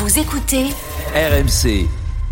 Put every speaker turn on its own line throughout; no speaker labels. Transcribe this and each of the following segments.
Vous écoutez
RMC.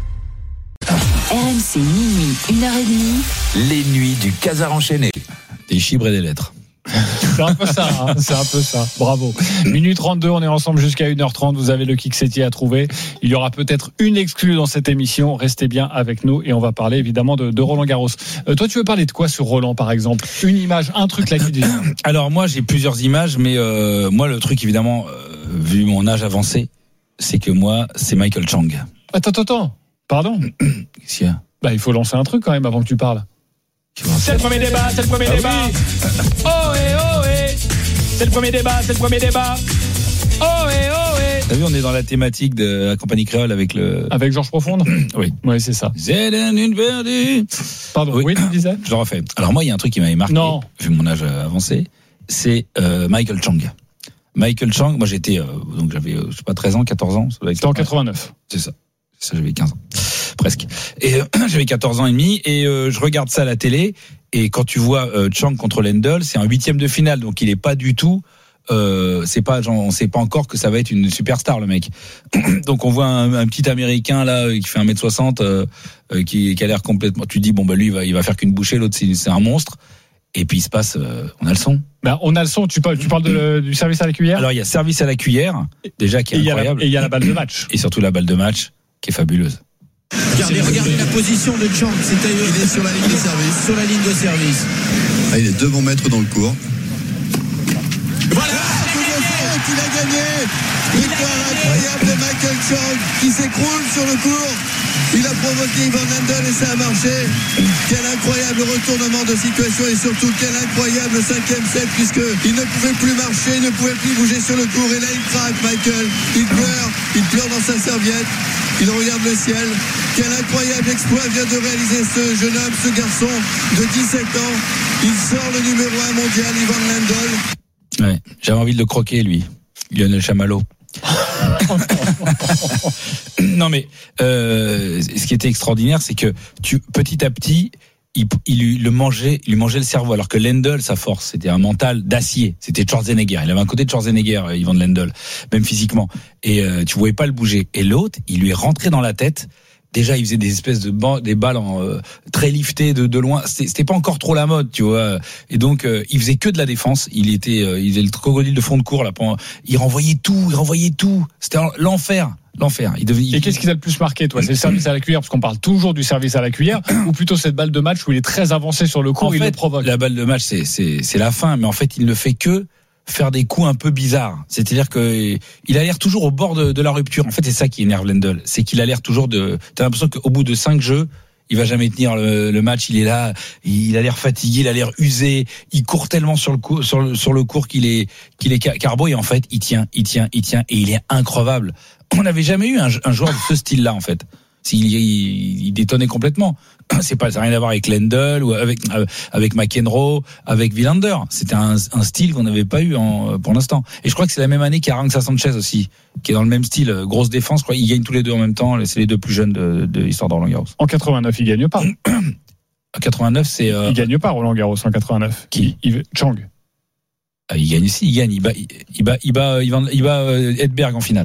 RMC minuit, 1h30.
Les nuits du Casar enchaîné.
Des chibres et des lettres.
C'est un peu ça, hein, c'est un peu ça. Bravo. Minute 32, on est ensemble jusqu'à 1h30. Vous avez le Kiksetti à trouver. Il y aura peut-être une exclue dans cette émission. Restez bien avec nous et on va parler évidemment de Roland Garros. Toi, tu veux parler de quoi sur Roland, par exemple? Une image, un truc la nuit.
Alors moi, j'ai plusieurs images, mais moi, le truc évidemment, vu mon âge avancé, c'est que moi, c'est Michael Chang.
Attends. Pardon?
Qu'est-ce qu'il y a?
Il faut lancer un truc quand même avant que tu parles. C'est le premier débat.
Oui.
C'est le premier débat.
T'as vu, on est dans la thématique de la compagnie créole avec le...
Avec Georges Profonde?
Oui.
Oui, c'est ça.
C'est une perdue.
Pardon, oui, tu disais?
Je le refais. Alors moi, il y a un truc qui m'avait marqué, vu mon âge avancé, c'est Michael Chang. Michael Chang, moi j'étais, donc j'avais, 13 ans, 14 ans.
C'était en 89.
C'est ça, j'avais 15 ans. Presque. Et j'avais 14 ans et demi et je regarde ça à la télé et quand tu vois Chang contre Lendl, c'est un 8e de finale, donc il est pas du tout c'est pas genre, on sait pas encore que ça va être une superstar le mec. Donc on voit un petit américain là qui fait 1m60 qui a l'air complètement, tu dis lui il va faire qu'une bouchée, l'autre c'est un monstre. Et puis il se passe, on a le son.
On a le son, tu parles du service à la cuillère?
Alors il y a service à la cuillère déjà qui est incroyable
et il y a la balle de match.
Et surtout la balle de match qui est fabuleuse.
Regardez la position de Chang. Il est sur la ligne de service.
Ah, il est 2 bons mètres dans le cours.
Voilà, il a gagné. Victoire incroyable de Michael Chang qui s'écroule sur le court. Il a provoqué Ivan Lendl et ça a marché. Quel incroyable retournement de situation et surtout quel incroyable 5e set puisqu'il ne pouvait plus marcher, il ne pouvait plus bouger sur le court et là il craque Michael. Il pleure dans sa serviette. Il regarde le ciel. Quel incroyable exploit vient de réaliser ce jeune homme, ce garçon de 17 ans. Il sort le numéro 1 mondial, Ivan Lendl.
Ouais, j'avais envie de le croquer lui, Lionel Chamallow. Non mais ce qui était extraordinaire, c'est que petit à petit il lui mangeait le cerveau, alors que Lendl, sa force, c'était un mental d'acier, c'était Schwarzenegger. Il avait un côté de Schwarzenegger, Ivan Lendl, même physiquement, et tu voyais pas le bouger. Et l'autre, il lui est rentré dans la tête. Déjà, il faisait des espèces des balles très liftées de loin. C'était pas encore trop la mode, tu vois. Et donc, il faisait que de la défense. Il faisait le crocodile de fond de cours là. Il renvoyait tout. C'était l'enfer. Et
qu'est-ce qui t'a le plus marqué, toi? C'est le service à la cuillère, parce qu'on parle toujours du service à la cuillère, ou plutôt cette balle de match où il est très avancé sur le court, il le provoque? La
balle de match, c'est la fin, mais en fait, il ne fait que faire des coups un peu bizarres. C'est-à-dire que il a l'air toujours au bord de la rupture. En fait, c'est ça qui énerve Lendl. C'est qu'il a l'air toujours t'as l'impression qu'au bout de 5 jeux, il va jamais tenir le match. Il est là, il a l'air fatigué, il a l'air usé. Il court tellement sur le court qu'il est carbo, et en fait, il tient, et il est increvable. On n'avait jamais eu un joueur de ce style-là, en fait. Il détonnait complètement. Ça n'a rien à voir avec Lendl ou avec McEnroe, avec Wilander. C'était un style qu'on n'avait pas eu pour l'instant. Et je crois que c'est la même année qu'Arantxa Sanchez aussi, qui est dans le même style, grosse défense. Je crois qu'ils gagnent tous les deux en même temps. C'est les deux plus jeunes de l'histoire de Roland Garros.
En 89, il gagne pas.
En 89, c'est
il gagne pas Roland Garros en 89.
Qui?
Chang.
Il gagne aussi. Il gagne. Il bat Edberg en finale.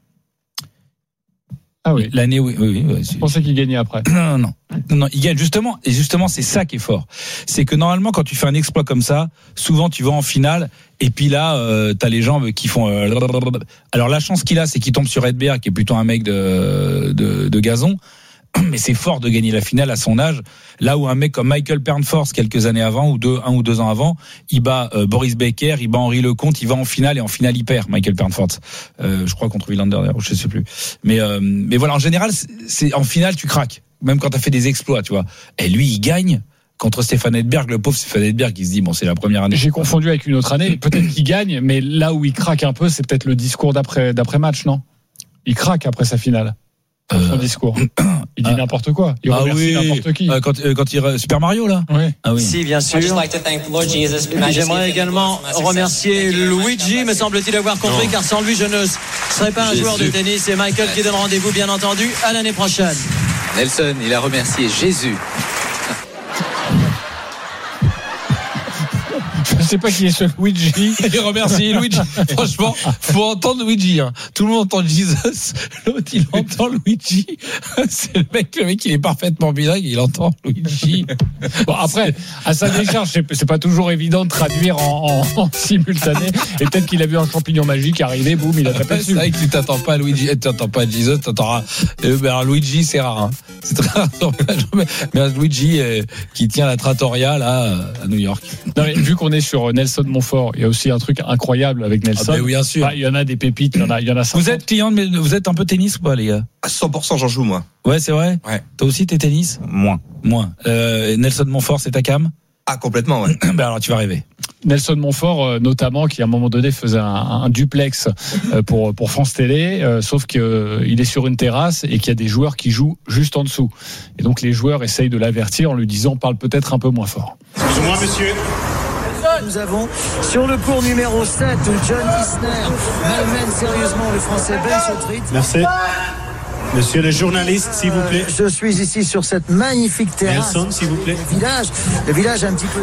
Ah oui.
L'année oui.
Je pensais qu'il gagnait après.
Non, il gagne justement, et justement c'est ça qui est fort. C'est que normalement quand tu fais un exploit comme ça, souvent tu vas en finale et puis là t'as les gens qui font alors la chance qu'il a, c'est qu'il tombe sur Edberg qui est plutôt un mec de gazon. Mais c'est fort de gagner la finale à son âge, là où un mec comme Michael Pernfors quelques années avant, un ou deux ans avant, il bat Boris Becker, il bat Henri Lecomte, il va en finale et en finale il perd, Michael Pernfors. Je crois contre Wilander, je sais plus. Mais voilà, en général, c'est en finale tu craques, même quand t'as fait des exploits, tu vois. Et lui, il gagne contre Stéphane Edberg, le pauvre Stéphane Edberg qui se dit c'est la première année.
J'ai confondu avec une autre année, peut-être qu'il gagne, mais là où il craque un peu, c'est peut-être le discours d'après match, non? Il craque après sa finale. Son discours. Il dit n'importe quoi. Il remercie n'importe qui.
Quand il Super Mario là.
Oui.
Ah oui.
Si, bien sûr. J'aimerais également remercier Luigi, me semble-t-il avoir compris, car sans lui je ne serais pas un joueur de tennis. C'est Michael qui donne rendez-vous, bien entendu, à l'année prochaine.
Nelson, il a remercié Jésus.
sais pas qui est ce Luigi.
Il remercie Luigi. Franchement, faut entendre Luigi. Hein. Tout le monde entend Jesus. L'autre, il entend Luigi. C'est le mec, il est parfaitement bilingue. Il entend Luigi.
Bon, après, à sa décharge, c'est pas toujours évident de traduire en simultané. Et peut-être qu'il a vu un champignon magique arriver, boum, il a tapé dessus.
C'est vrai que tu t'attends pas à Luigi, tu t'attends pas à Jesus, t'attends alors Luigi, c'est rare. Hein. C'est très rare. Mais un Luigi qui tient la trattoria là à New York.
Non, mais vu qu'on est sur Nelson Montfort, il y a aussi un truc incroyable avec Nelson.
Ah ben oui, bien sûr.
Bah, il y en a des pépites, il y en a 50.
Vous êtes client, mais vous êtes un peu tennis ou pas, les gars?
À 100%, j'en joue, moi.
Ouais, c'est vrai.
Ouais.
Toi aussi, t'es tennis?
Moins.
Nelson Montfort, c'est ta cam?
Ah, complètement, ouais.
Ben alors, tu vas rêver.
Nelson Montfort, notamment, qui à un moment donné faisait un duplex pour France Télé, sauf qu'il est sur une terrasse et qu'il y a des joueurs qui jouent juste en dessous. Et donc les joueurs essayent de l'avertir en lui disant parle peut-être un peu moins fort.
Excusez-moi, monsieur.
Nous avons sur le cours numéro 7 John Isner malmène sérieusement le français Ben Chotrit.
Merci. Monsieur le journaliste, s'il vous plaît.
Je suis ici sur cette magnifique terrasse.
Nelson, s'il vous plaît.
Le village un petit peu.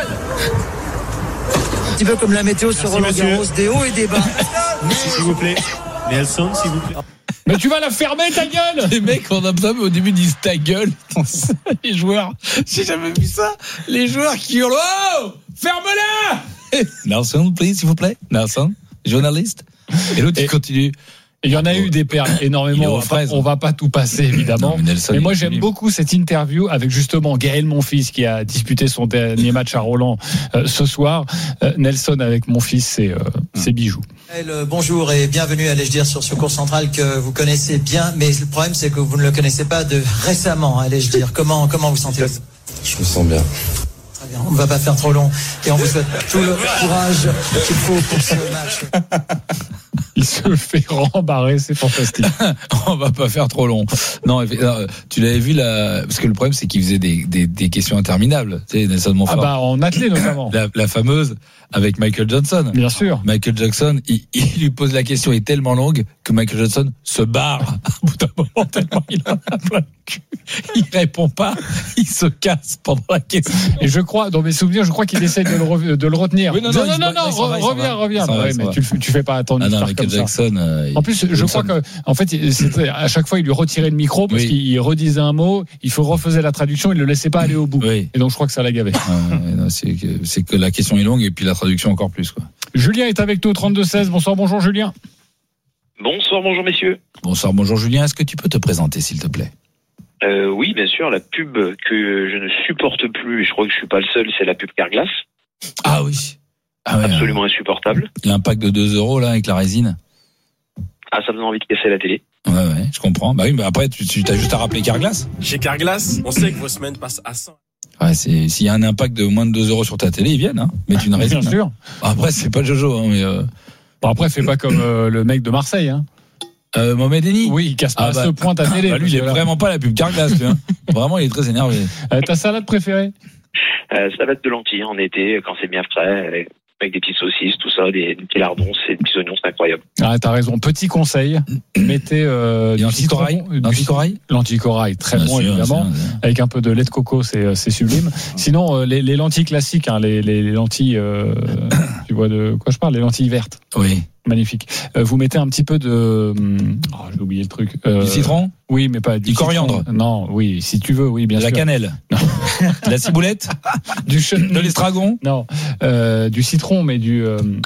Un petit peu comme la météo sur Roland Garros, des hauts et des bas.
S'il vous plaît. Nelson, s'il vous plaît.
Mais tu vas la fermer, ta gueule!
Les mecs, on a besoin, mais au début, ils disent ta gueule. Les joueurs, j'ai jamais vu ça. Les joueurs qui hurlent, oh! Ferme-la! Nelson, please, s'il vous plaît. Nelson, journaliste. Et l'autre, il continue.
Il y en a eu des perles énormément. On va pas tout passer, évidemment.
Non,
mais moi, j'aime beaucoup cette interview avec justement Gaël Monfils qui a disputé son dernier match à Roland ce soir. Nelson avec Monfils, c'est bijou.
Bonjour et bienvenue, allais-je dire, sur ce cours central que vous connaissez bien. Mais le problème, c'est que vous ne le connaissez pas de récemment, allais-je dire. Comment vous sentez-vous?
Je me sens bien.
Très bien. On ne va pas faire trop long. Et on vous souhaite tout le courage qu'il faut pour ce match.
Il se fait rembarrer, c'est fantastique.
On va pas faire trop long. Non, tu l'avais vu là, parce que le problème c'est qu'il faisait des questions interminables. Tu sais, Nelson Montfort.
Ah bah en athlète notamment.
La fameuse avec Michael Johnson.
Bien sûr.
Michael Jackson, il lui pose la question est tellement longue que Michael Johnson se barre au bout d'un moment tellement il en a plein le cul. Il répond pas, il se casse pendant la question.
Et je crois, dans mes souvenirs, qu'il essaye de le retenir.
Oui, non,
reviens. Mais tu fais pas attendre.
Ah non, Michael Jackson.
En plus, je crois que, en fait, à chaque fois, il lui retirait le micro parce qu'il redisait un mot, il refaisait la traduction, il le laissait pas aller au bout.
Oui.
Et donc, je crois que ça l'a gavé.
Non, c'est que la question est longue et puis la traduction encore plus, quoi.
Julien est avec nous au 32-16. Bonjour Julien.
Bonjour messieurs.
Bonjour Julien. Est-ce que tu peux te présenter, s'il te plaît?
Oui, bien sûr. La pub que je ne supporte plus, et je crois que je suis pas le seul, c'est la pub Carglass.
Ah oui. Ah ouais,
absolument insupportable.
L'impact de 2 € là avec la résine.
Ah, ça me donne envie de casser la télé.
Ouais, je comprends. Bah oui, mais après tu as juste à rappeler Carglass.
Chez Carglass, on sait que vos semaines passent à 100.
Ouais, s'il y a un impact de moins de 2 € sur ta télé, ils viennent, hein. Mettre une résine.
Bien sûr.
Après, c'est pas Jojo, hein, mais
bon, après, fais pas comme le mec de Marseille, hein.
Mohamed Eni.
Oui, il casse pas à ce point ta télé.
Lui, il est vraiment pas la pub Carglass, tu vois. Vraiment, il est très énervé.
Ta salade préférée?
Salade de lentilles en été, quand c'est bien frais, avec des petites saucisses, tout ça, des petits lardons, des petits oignons, c'est incroyable.
Ah, t'as raison. Petit conseil, mettez du
citron.
L'anticorail, très bon
sûr,
évidemment, avec un peu de lait de coco, c'est sublime. Sinon, les lentilles classiques, hein, les lentilles, tu vois de quoi je parle, les lentilles vertes.
Oui.
Magnifique. Vous mettez un petit peu de, j'ai oublié le truc.
Du citron?
Oui, mais pas
du coriandre.
Non, oui, si tu veux, oui, bien sûr.
De la cannelle. Non. De la ciboulette. De l'estragon.
Non. Du citron, mais du.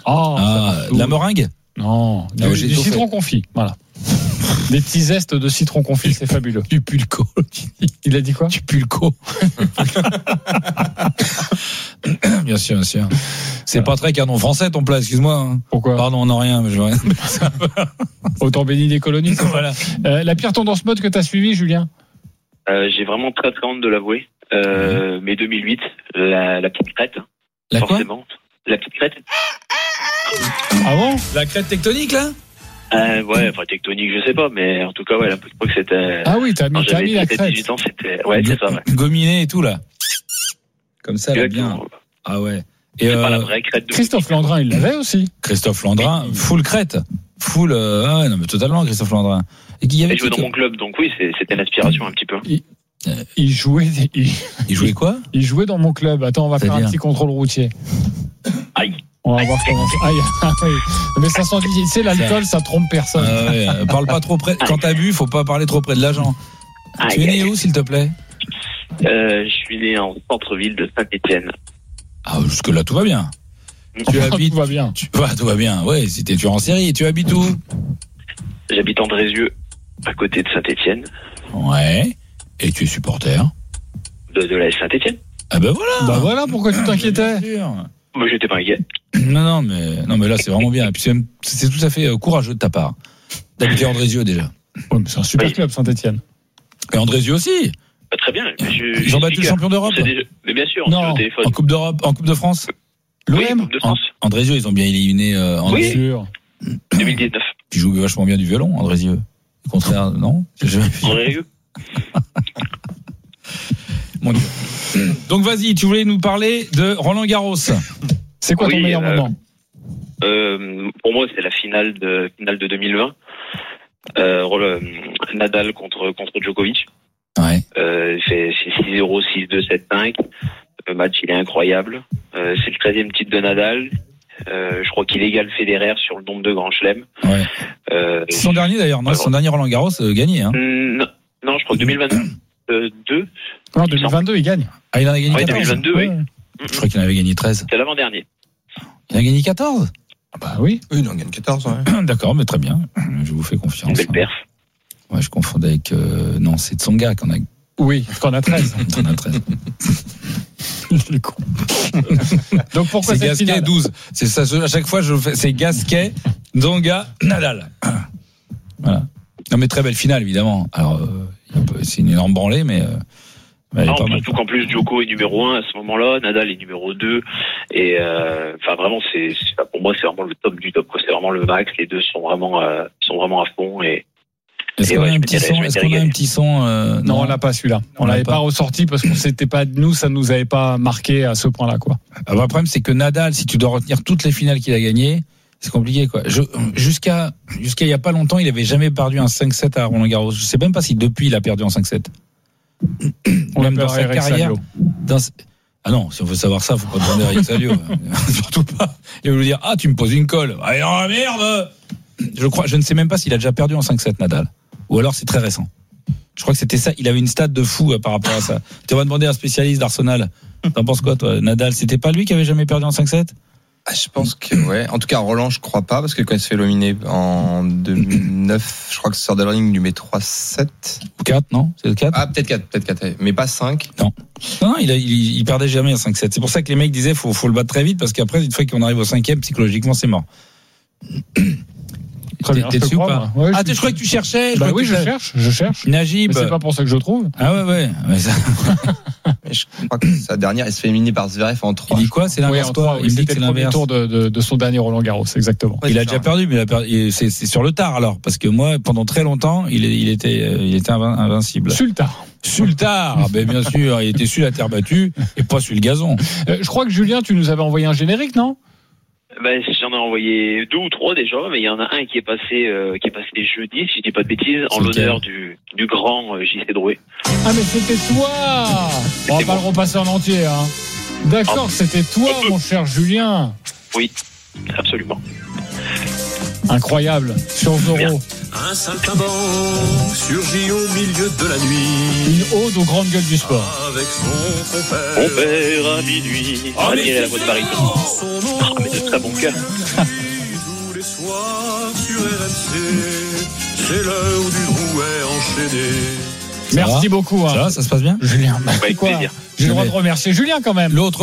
De la meringue.
Non. Du citron confit. Voilà. Des petits zestes de citron confit, c'est fabuleux.
Du pulco.
Il a dit quoi?
Du pulco. Bien sûr. C'est pas très canon français ton plat, excuse-moi. Hein.
Pourquoi?
Pardon, on n'a rien, mais je veux rien.
Autant béni des colonies.
Voilà.
La pire tendance mode que t'as suivie, Julien?
J'ai vraiment très très honte de l'avouer. Mais 2008, la petite crête.
La
forcément.
Quoi?
La petite crête.
Ah bon?
La crête tectonique, là?
Ouais, enfin tectonique, je sais pas, mais en tout cas, ouais, je crois que c'était.
Ah oui, t'as mis la crête.
18 ans, c'était. Ouais, c'est ça, ouais.
Gominé et tout, là. Comme ça, là, bien. Ah ouais. Et
pas la vraie crête de
Christophe Landrin, il l'avait aussi.
Christophe Landrin, full crête. Full, non, mais totalement, Christophe Landrin.
Et je jouais dans mon club, donc oui, c'était l'inspiration un petit peu.
Il jouait
quoi?
Il jouait dans mon club. Attends, on va faire un petit contrôle routier.
Aïe.
On va voir comment ça. Aïe. Mais ça sent, tu sais, l'alcool, ça trompe personne.
Parle pas trop près. Quand t'as bu, faut pas parler trop près de l'agent. Tu es né où, s'il te plaît?
Je suis né en centre-ville de Saint-Étienne.
Ah, jusque-là, tout va bien. Tu habites.
Tout va bien.
Tout va bien. Ouais, si t'es tueur en série. Tu habites où?
J'habite Andrézieux, à côté de Saint-Étienne.
Ouais. Et tu es supporter?
De la Saint-Étienne.
Ah ben voilà.
Bah voilà, pourquoi tu t'inquiétais?
Moi, j'étais pas inquiet.
Non, mais là, c'est vraiment bien. Et puis, c'est tout à fait courageux de ta part. D'habiter Andrézieux, déjà.
Ouais, mais c'est un super club, Saint-Étienne.
Et Andrézieux aussi.
Très bien.
Ils ont battu le champion d'Europe.
Mais bien sûr,
non, en Coupe d'Europe, en Coupe de France.
Oui, Coupe de France.
Andrézieux, ils ont bien éliminé Andrézieux.
Oui. 2019.
Tu joues vachement bien du violon, Andrézieux. Au contraire, non?
Andrézieux.
Mon Dieu. Donc vas-y, tu voulais nous parler de Roland Garros.
C'est quoi ton meilleur moment?
Pour moi, c'est la finale de 2020. Nadal contre Djokovic.
Ouais.
Il fait 6-0, 6-2, 7-5. Le match, il est incroyable. C'est le 13e titre de Nadal. Je crois qu'il égale Federer sur le nombre de grands chelems.
Ouais. C'est son dernier d'ailleurs, non? Son dernier Roland Garros gagné. Hein.
Non, je crois que 2022.
Non, 2022, il gagne.
Ah, il en a gagné 14.
2022, oui.
Je crois qu'il en avait gagné 13.
C'est l'avant-dernier.
Il a gagné 14?
Bah oui.
Oui, il en gagne 14, ouais.
D'accord, mais très bien. Je vous fais confiance.
Belle perf.
Ouais, je confondais avec... non, c'est Tsonga qu'on a...
Oui, qu'on a 13.
On a 13.
Je suis con. Donc pourquoi
c'est
cette
Gasquet
finale
12. C'est ça, à chaque fois, c'est Gasquet, Tsonga, Nadal. Voilà. Non, mais très belle finale, évidemment. Alors, c'est une énorme branlée, mais...
surtout qu'en plus Djoko est numéro 1 à ce moment-là, Nadal est numéro 2 et vraiment pour moi c'est vraiment le top du top quoi. C'est vraiment le max, les deux sont vraiment à fond et
est-ce qu'on a un petit son
Non, on l'a pas celui-là. On l'avait pas ressorti parce qu'on s'était pas ça nous avait pas marqué à ce point-là quoi.
Alors, le problème c'est que Nadal, si tu dois retenir toutes les finales qu'il a gagnées, c'est compliqué quoi. Jusqu'à il y a pas longtemps, il avait jamais perdu un 5-7 à Roland Garros. Je sais même pas si depuis il a perdu en 5-7. Même dans sa carrière. Ah non, si on veut savoir ça, faut pas demander à Eric Salio. Surtout pas. Il va nous dire, tu me poses une colle. Ah non, merde! Je ne sais même pas s'il a déjà perdu en 5-7 Nadal. Ou alors c'est très récent. Je crois que c'était ça. Il avait une stat de fou par rapport à ça. Tu vas demander à un spécialiste d'Arsenal. T'en penses quoi, toi? Nadal, c'était pas lui qui avait jamais perdu en 5-7?
Je pense que ouais. En tout cas, Roland, je crois pas, parce que quand il se fait éliminer en 2009, je crois que sur Darling, il met 3-7.
Ou 4, non? C'est le 4?
Ah, peut-être 4, mais pas 5.
Non, il perdait jamais en 5-7. C'est pour ça que les mecs disaient, faut le battre très vite, parce qu'après, une fois qu'on arrive au 5e, psychologiquement, c'est mort. T'es dessus ou pas?
Ouais,
je crois que tu cherchais.
Bah oui, je cherche.
Najib.
Mais c'est pas pour ça que je trouve.
Ah ouais. Mais ça...
Je crois que sa dernière, il se fait éliminer par Zverev en 3.
Il dit quoi? C'est l'inverse.
Il dit que c'est le premier tour de son dernier Roland Garros, exactement.
Ouais, il a déjà perdu, mais c'est sur le tard alors, parce que moi, pendant très longtemps, il était invincible.
Sur le tard.
Ben bien sûr, il était sur la terre battue et pas sur le gazon.
Je crois que Julien, tu nous avais envoyé un générique, non?
J'en ai envoyé 2 ou 3 déjà, mais il y en a un qui est passé jeudi, si je dis pas de bêtises, en l'honneur du grand J.C. Drouet.
Ah mais c'était toi. On va pas le repasser en entier, hein. D'accord, c'était toi, mon cher Julien.
Oui, absolument.
Incroyable, sur Zorro.
Un saltimbanque surgit au milieu de la nuit.
Une ode aux grandes gueules du sport.
Avec son compère.
Mon père à minuit. On dirait la voix de baryton. Mais de très bon cœur.
Tous les soirs sur RMC, c'est l'heure du Drouet enchaîné.
Merci beaucoup.
Ça se passe bien,
Julien.
Avec plaisir.
J'ai le droit de remercier Julien quand même.
L'autre.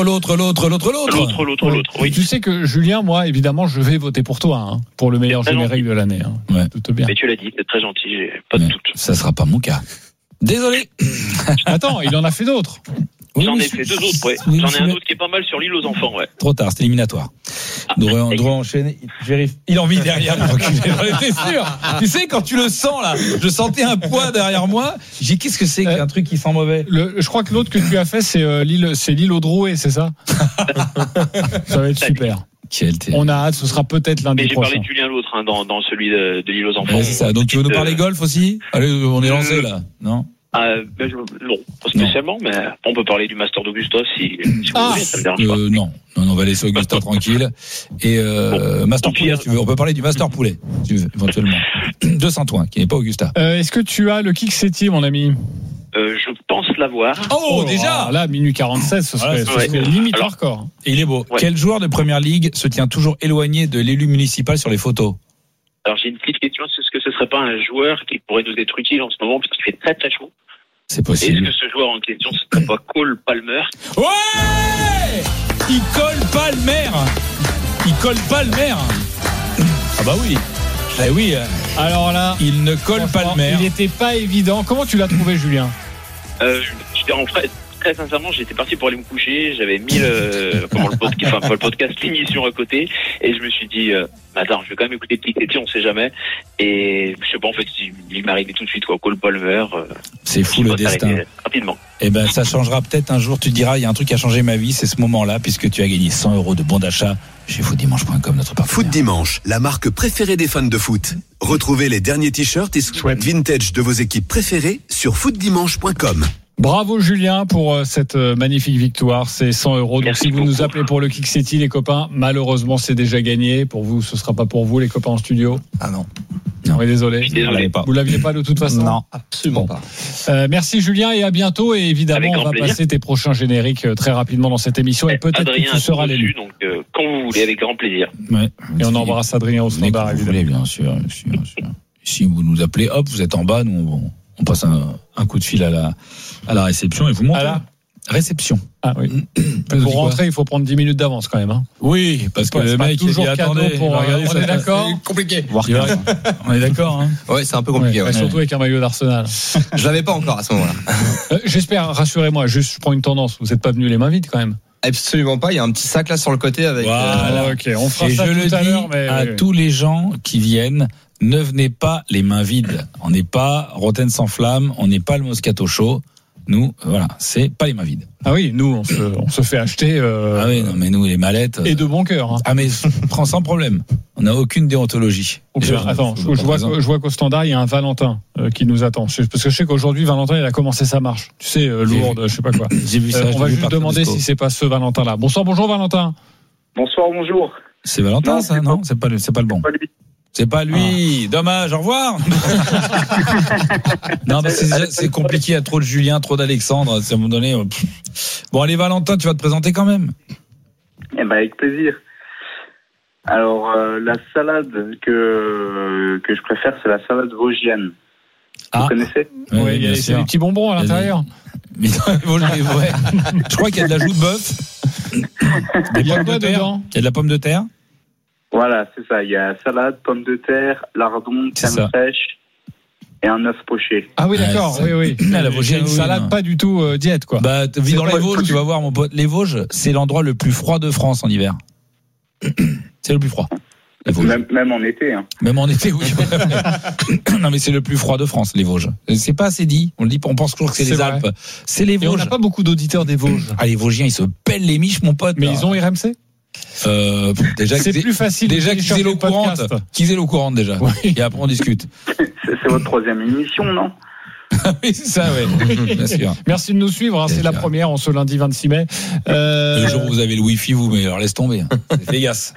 Oui.
Tu sais que Julien, moi, évidemment, je vais voter pour toi, pour le meilleur générique de l'année.
Ouais.
Tout bien.
Mais tu l'as dit, c'est très gentil, j'ai pas de doute.
Ça sera pas mon cas. Désolé.
Attends, il en a fait d'autres.
J'en ai fait 2 autres, ouais. J'en ai un autre qui est pas mal sur l'île aux enfants, ouais.
Trop tard, c'est éliminatoire. Drouet enchaîné. Il a envie derrière. J'en étais sûr. Tu sais, quand tu le sens là, je sentais un poids derrière moi. J'ai dit, qu'est-ce que c'est qu'un truc qui sent mauvais?
Je crois que l'autre que tu as fait, c'est l'île aux Drouet, c'est ça? Ça va être super. On a hâte, ce sera peut-être l'un des prochains.
Mais j'ai parlé de Julien l'autre, dans celui de l'île aux enfants.
Ouais, c'est ça. Donc tu veux nous parler golf aussi? Allez, on est lancé là, non?
Non, pas spécialement, mais on peut parler du Master d'Augusta si vous voulez, ça me dérange pas.
Non, on va laisser Augusta tranquille. Et Master Poulet, si tu veux. On peut parler du Master Poulet, si tu veux, éventuellement. De Saint-Ouen, qui n'est pas Augusta.
Est-ce que tu as le kick Seti, mon ami?
Je pense l'avoir.
Oh, déjà
là, minute 47, ce serait limite hardcore.
Et il est beau.
Ouais.
Quel joueur de Première Ligue se tient toujours éloigné de l'élu municipal sur les photos?
Alors j'ai une petite question, est-ce que ce serait pas un joueur qui pourrait nous être utile en ce moment parce qu'il fait très très chaud?
C'est possible.
Est-ce que ce joueur en question ce serait pas Cole Palmer?
Ouais, il colle Palmer. Ah bah oui. Eh oui.
Alors là,
il ne colle pas le maire.
Il n'était pas évident. Comment tu l'as trouvé, Julien?
J'étais en fait, très sincèrement, j'étais parti pour aller me coucher. J'avais mis le podcast, l'émission à côté, et je me suis dit, attends, je vais quand même écouter Petit Téti, on sait jamais. Et je sais pas, en fait, il m'a arrivé tout de suite, quoi. Cole Palmer.
C'est fou le destin.
Rapidement.
Eh ben, ça changera peut-être un jour. Tu te diras, il y a un truc qui a changé ma vie, c'est ce moment-là, puisque tu as gagné 100 € de bons d'achat chez footdimanche.com, notre partenaire.
Foot Dimanche, la marque préférée des fans de foot. Retrouvez les derniers t-shirts et sweats vintage de vos équipes préférées sur footdimanche.com.
Bravo Julien pour cette magnifique victoire, c'est 100 €. Donc si vous nous appelez pour le Kick City, les copains, malheureusement c'est déjà gagné. Pour vous, ce sera pas pour vous, les copains en studio.
Ah non.
Oui, désolé. Vous l'aviez pas de toute façon?
Non, absolument pas.
Merci Julien et à bientôt. Et évidemment, on va passer tes prochains génériques très rapidement dans cette émission. Et peut-être
Adrien,
que tu seras l'élu.
Donc quand vous voulez, avec grand plaisir.
Ouais.
Et on embrasse Adrien au standard,
évidemment. Bien sûr. Si vous nous appelez, hop, vous êtes en bas, nous on passe un coup de fil à la réception et vous montez. À la réception.
Ah oui. Pour rentrer, il faut prendre 10 minutes d'avance quand même. Hein.
Oui, parce que le mec, il dit attendez,
on est d'accord.
C'est compliqué.
On est d'accord, hein.
Ouais, c'est un peu compliqué.
Ouais. Surtout avec un maillot d'Arsenal.
Je l'avais pas encore à ce moment-là.
J'espère, rassurez-moi, juste je prends une tendance. Vous n'êtes pas venu les mains vides quand même.
Absolument pas. Il y a un petit sac là sur le côté avec.
Voilà.
Ok, on fera
et
ça
je
tout
le
à
dis
l'heure. Mais
à tous les gens qui viennent, ne venez pas les mains vides. On n'est pas Rotten sans flamme, on n'est pas le Moscato Show. Nous, voilà, c'est pas les mains vides.
Ah oui, nous, on se fait acheter.
Ah oui, non, mais nous, les mallettes.
Et de bon cœur. Hein.
Ah, mais prends sans problème. On n'a aucune déontologie.
Attends, je vois qu'au standard, il y a un Valentin qui nous attend. Parce que je sais qu'aujourd'hui, Valentin, il a commencé sa marche. Tu sais, Lourdes, je sais pas quoi.
J'ai vu ça.
On va juste demander si c'est pas ce Valentin-là. Bonsoir, Valentin.
Bonsoir, bonjour.
C'est Valentin, non, ça? Non, c'est pas le bon. C'est pas lui. Ah. Dommage, au revoir. Non, bah c'est compliqué. Il y a trop de Julien, trop d'Alexandre. À un moment donné. Bon, allez, Valentin, tu vas te présenter quand même.
Eh ben, avec plaisir. Alors, la salade que je préfère, c'est la salade vosgienne. Vous connaissez?
Oui, il y a des petits bonbons à l'intérieur.
Mais ouais. Je crois qu'il y a de la joue de bœuf. Il y a de la pomme de terre.
Voilà, c'est ça. Il y a salade, pommes de terre, lardon, crème fraîche et un œuf poché.
Ah oui, d'accord. Oui. J'ai une salade pas du tout diète, quoi.
Bah, vis dans les Vosges, tu vas voir, mon pote. Les Vosges, c'est l'endroit le plus froid de France en hiver. C'est le plus froid.
Même en été. Hein.
Même en été, oui. Non, mais c'est le plus froid de France, les Vosges. C'est pas assez dit. On le dit, on pense toujours que c'est les Alpes. C'est les Vosges.
Et on n'a pas beaucoup d'auditeurs des Vosges.
Ah, les Vosgiens, ils se pèlent les miches, mon pote.
Mais ils ont RMC?
Déjà,
c'est plus facile.
Déjà qu'ils aient l'eau courante. Qu'ils aient l'eau courante, déjà. Oui. Et après, on discute.
C'est votre troisième émission, non?
Oui, c'est ça, oui. Bien sûr.
Merci de nous suivre. Hein, c'est la première en ce lundi 26 mai.
Le jour où vous avez le Wi-Fi, vous, mais alors laisse tomber. Hein. C'est Vegas.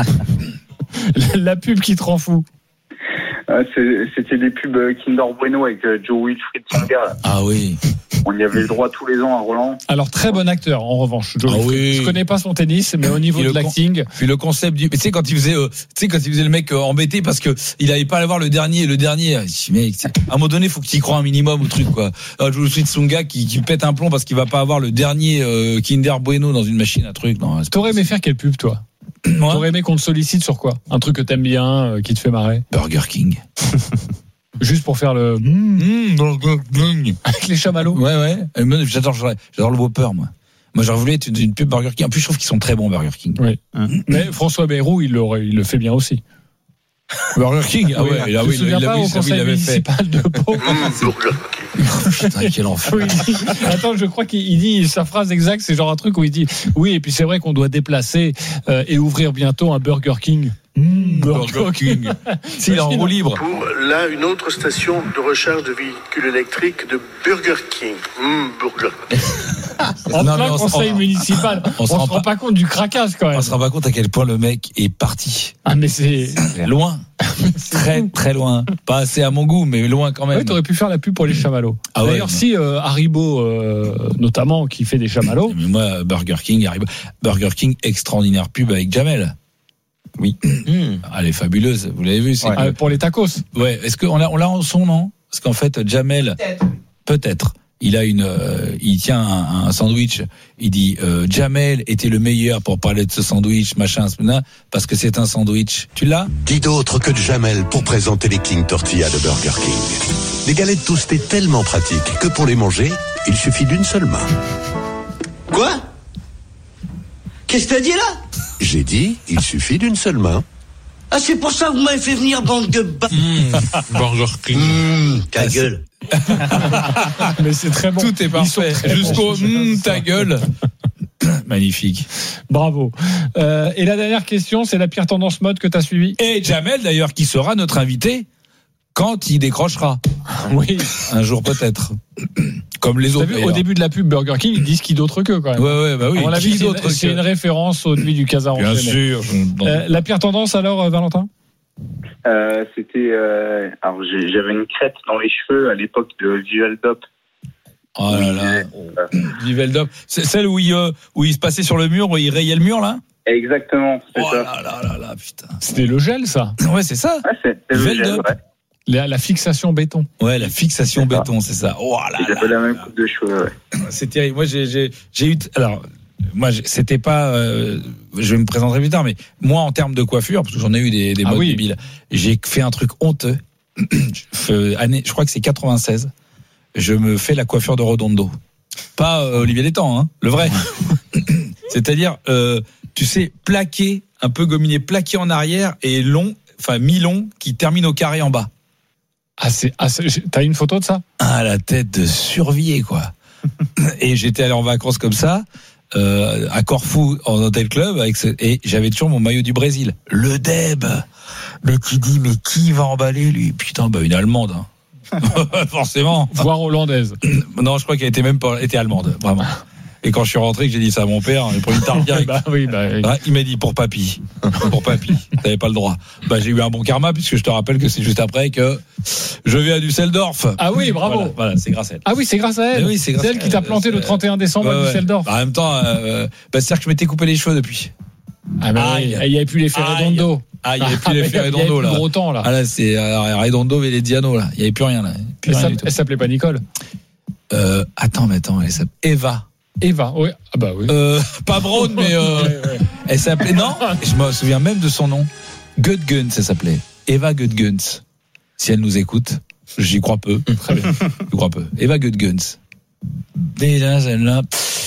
La pub qui te rend fou.
C'était des pubs Kinder Bueno avec Joe Wilfried Tsonga.
Ah oui.
On y avait le droit tous les ans à Roland.
Alors, très bon acteur, en revanche. Je connais pas son tennis, mais au niveau de l'acting.
Puis le concept du, tu sais, quand il faisait le mec embêté parce que il avait pas à avoir le dernier, mec, à un moment donné, faut que tu y crois un minimum au truc, quoi. Alors, je suis Tsonga qui pète un plomb parce qu'il va pas avoir le dernier, Kinder Bueno dans une machine à truc, non.
T'aurais aimé faire quelle pub, toi? T'aurais aimé qu'on te sollicite sur quoi? Un truc que t'aimes bien, qui te fait marrer?
Burger King.
Juste pour faire le
Burger King
avec les chamallows.
Ouais. J'adore le Whopper, moi. Moi, j'aurais voulu être une pub Burger King. En plus, je trouve qu'ils sont très bons, Burger King.
Oui. Mais François Bayrou, il le fait bien aussi.
Burger King, ah ouais,
il l'avait fait. De Pau.
Putain, quel enfer.
Attends, je crois qu'il dit sa phrase exacte, c'est genre un truc où il dit oui, et puis c'est vrai qu'on doit déplacer et ouvrir bientôt un Burger King.
Burger King. S'il est en roue libre.
Pour là, une autre station de recharge de véhicules électriques de Burger King. Burger King.
En plein conseil municipal. On se rend pas compte du craquage quand même.
On se rend pas compte à quel point le mec est parti.
Ah, mais c'est
loin. Très, très loin. Pas assez à mon goût, mais loin quand même.
Oui, t'aurais pu faire la pub pour les chamallows.
Ah
d'ailleurs, si Haribo, notamment, qui fait des chamallows.
Mais moi, Burger King, Haribo. Burger King, extraordinaire pub avec Jamel. Oui. Elle est fabuleuse. Vous l'avez vu, c'est
pour les tacos.
Ouais. Est-ce qu'on l'a en son nom? Parce qu'en fait, Jamel. Peut-être. Il tient un sandwich. Il dit Jamel était le meilleur pour parler de ce sandwich, machin, parce que c'est un sandwich. Tu l'as?
Qui d'autre que Jamel pour présenter les King Tortilla de Burger King. Des galettes toastées tellement pratiques que pour les manger, il suffit d'une seule main.
Quoi? Qu'est-ce que t'as dit là?
J'ai dit, il suffit d'une seule main.
Ah, c'est pour ça que vous m'avez fait venir, bande de
Burger King.
Ta gueule.
Mais c'est très bon.
Tout est parfait. Jusqu'au ta gueule. Magnifique.
Bravo. Et la dernière question, c'est la pire tendance mode que tu as suivie.
Et Jamel, d'ailleurs, qui sera notre invité quand il décrochera.
Oui.
Un jour peut-être. Comme les autres.
Au début de la pub Burger King, ils disent qui d'autre qu'eux quand même.
Ouais, bah oui.
On l'a vu, c'est une référence au nuit du Casa enchaîné.
Bien sûr.
La pire tendance alors, Valentin?
C'était alors j'avais une crête dans les cheveux à l'époque de Viveldop.
Oh là là. Viveldop. C'est celle où il se passait sur le mur, où il rayait le mur là?
Exactement, c'est ça.
Là, putain.
C'était le gel, ça?
Ouais, c'est ça.
Ouais, c'est le gel, ouais.
La fixation béton.
Ouais, la fixation béton, c'est ça. Oh là là.
J'avais la même coupe de cheveux, ouais.
C'est terrible. Moi, j'ai eu. Alors, moi, c'était pas. Je vais me présenterai plus tard, mais moi, en termes de coiffure, parce que j'en ai eu des modes débiles, j'ai fait un truc honteux. Je crois que c'est 96. Je me fais la coiffure de Redondo. Pas Olivier Létang, hein, le vrai. C'est-à-dire, tu sais, plaqué, un peu gominé, plaqué en arrière et long, enfin mi-long, qui termine au carré en bas.
T'as une photo de ça?
Ah, la tête de survier, quoi. Et j'étais allé en vacances comme ça, à Corfou, en hôtel club, et j'avais toujours mon maillot du Brésil. Le Deb. Mais tu dis, mais qui va emballer, lui? Putain, une Allemande, hein. Forcément.
Voire hollandaise.
Non, je crois qu'elle était même pas, était allemande, vraiment. Et quand je suis rentré, que j'ai dit ça à mon père, il pris une tarte direct.
Oui.
Il m'a dit pour papy. T'avais pas le droit. J'ai eu un bon karma, puisque je te rappelle que c'est juste après que je vais à Düsseldorf.
Ah oui, bravo.
Voilà, c'est grâce à elle.
Ah oui, c'est grâce à elle.
Oui, c'est
elle qui t'a planté le 31 décembre à Düsseldorf.
En même temps, c'est-à-dire que je m'étais coupé les cheveux depuis.
Ah ben il n'y avait plus l'effet Redondo.
Ah, il n'y avait plus l'effet Redondo, là.
Il y avait plus gros temps, là.
Ah, là, c'est Redondo et les Diano, là. Il n'y avait plus rien, là.
Elle s'appelait pas Nicole.
Attends, elle s'appelle Eva,
oui. Ah bah oui.
Pas Braun, mais elle s'appelait. Non, je me souviens même de son nom. Gutguns, ça s'appelait. Eva Gutguns. Si elle nous écoute, j'y crois peu. Très bien. Je crois peu. Eva Gutguns. Déjà, celle-là.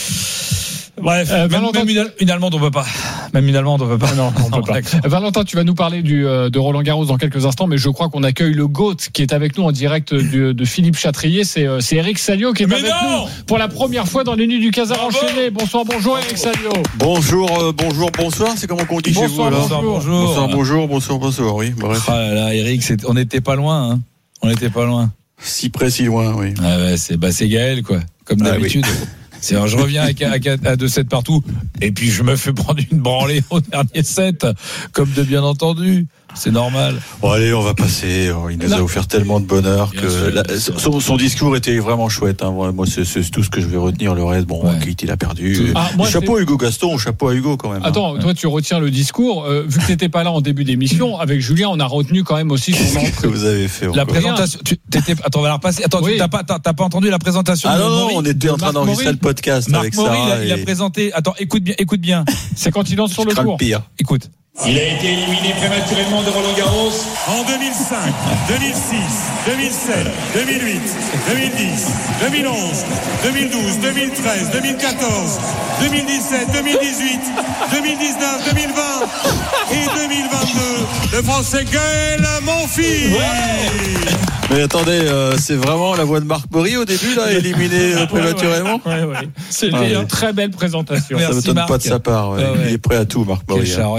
Bref, même une Allemande, on peut pas. Même une Allemande, on peut pas.
Non, on peut pas. Valentin, tu vas nous parler de Roland Garros dans quelques instants, mais je crois qu'on accueille le GOAT qui est avec nous en direct de Philippe Chatrier. C'est Eric Salio qui est avec nous pour la première fois dans les nuits du Casa enchaîné. Bonsoir, bonjour Eric Salio.
Bonjour, bonsoir. C'est comment qu'on dit chez vous là? Bonsoir. Oui. Bref.
Ah là là, Eric, on n'était pas loin. Hein. On n'était pas loin.
Si près, si loin, oui.
Ah ouais, c'est Gaël, quoi. Comme d'habitude. Oui. Je reviens à 2-7 partout, et puis je me fais prendre une branlée au dernier set, comme de bien entendu. C'est normal.
Bon, allez, on va passer. Il nous a offert tellement de bonheur que son discours était vraiment chouette. Hein. Moi, c'est tout ce que je vais retenir. Le reste, Kate, il a perdu. Chapeau à Hugo Gaston, chapeau à Hugo quand même.
Attends, toi, tu retiens le discours. Vu que t'étais pas là en début d'émission, avec Julien, on a retenu quand même aussi son
entrée. Que vous avez fait
la présentation. Attends, on va la repasser. Attends, oui. T'as pas entendu la présentation?
Ah non, on était en train d'enregistrer le podcast avec ça.
Il a présenté. Attends, écoute bien.
C'est quand il entre sur le court.
Écoute.
Il a été éliminé prématurément de Roland Garros en 2005, 2006, 2007, 2008, 2010, 2011, 2012, 2013, 2014, 2017, 2018, 2019, 2020 et 2022. Le Français Gaël Monfils.
Ouais. Mais attendez, c'est vraiment la voix de Marc Maury au début, là, éliminé prématurément.
C'est une très belle présentation.
Ça ne m'étonne pas de sa part. Il est prêt à tout, Marc Maury.
Quelle charogne.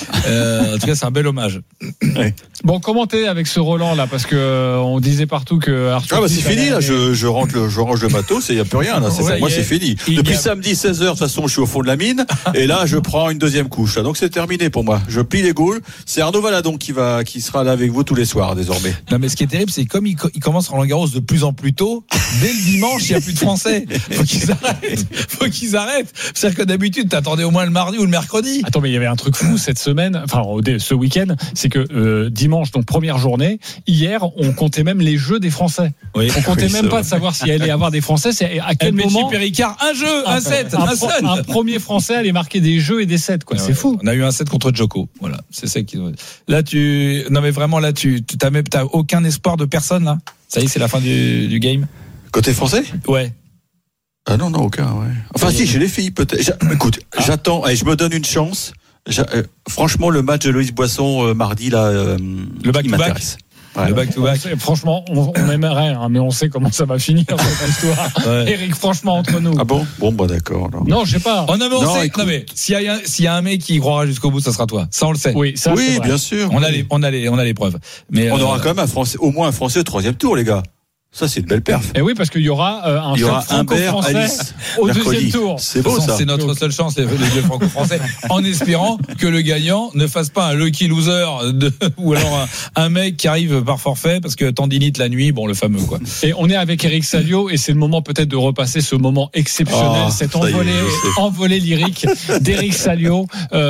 En tout cas, c'est un bel hommage.
Ouais. Bon, commentez avec ce Roland là, parce que on disait partout que Arthur.
C'est fini là. Je range le matos et il n'y a plus rien là. Moi, c'est fini. Depuis samedi 16h, de toute façon, je suis au fond de la mine et là, je prends une deuxième couche. Là. Donc c'est terminé pour moi. Je plie les gaules. C'est Arnaud Valadon qui sera là avec vous tous les soirs désormais.
Non, mais ce qui est terrible, c'est comme il commence Roland-Garros de plus en plus tôt. Dès le dimanche, il n'y a plus de Français. Faut qu'ils arrêtent. C'est-à-dire que d'habitude, t'attendais au moins le mardi ou le mercredi.
Attends, mais il y avait un truc fou cette semaine, ce week-end, c'est que dimanche, donc première journée, hier, on comptait même les jeux des Français. Oui, on comptait même pas de savoir s'il allait y avoir des Français. C'est à quel moment.
Péricard, un jeu, un set,
un premier Français allait marquer des jeux et des sets, quoi. C'est fou.
On a eu un set contre Djoko. Voilà, c'est ça qui. Là, non mais vraiment, là, t'as aucun espoir de personne là. Ça y est, c'est la fin du game.
Côté français ?
Ouais.
Ah non, aucun, ouais. Enfin, si, chez les filles, peut-être. Écoute, j'attends, et je me donne une chance. Franchement, le match de Loïs Boisson, mardi, là,
le back-to-back.
Ouais.
Le back-to-back.
Franchement, on aimerait, mais on sait comment ça va finir, cette histoire. Ouais. Eric, franchement, entre nous.
Ah bon ? Bon, d'accord. Alors.
Non, je sais pas.
Non, mais s'il y a un mec qui y croira jusqu'au bout, ça sera toi. Ça, on le sait.
Oui, bien sûr.
On a les preuves. Mais
on aura quand même au moins un Français au 3e tour, les gars. Ça, c'est une belle perf.
Et oui, parce qu'il y aura un franco-français au deuxième tour.
C'est beau, ça.
C'est notre seule chance, les deux franco-français, en espérant que le gagnant ne fasse pas un lucky loser ou alors un mec qui arrive par forfait parce que tendinite la nuit, bon, le fameux, quoi.
Et on est avec Eric Salio et c'est le moment peut-être de repasser ce moment exceptionnel, cette envolée lyrique d'Eric Salio,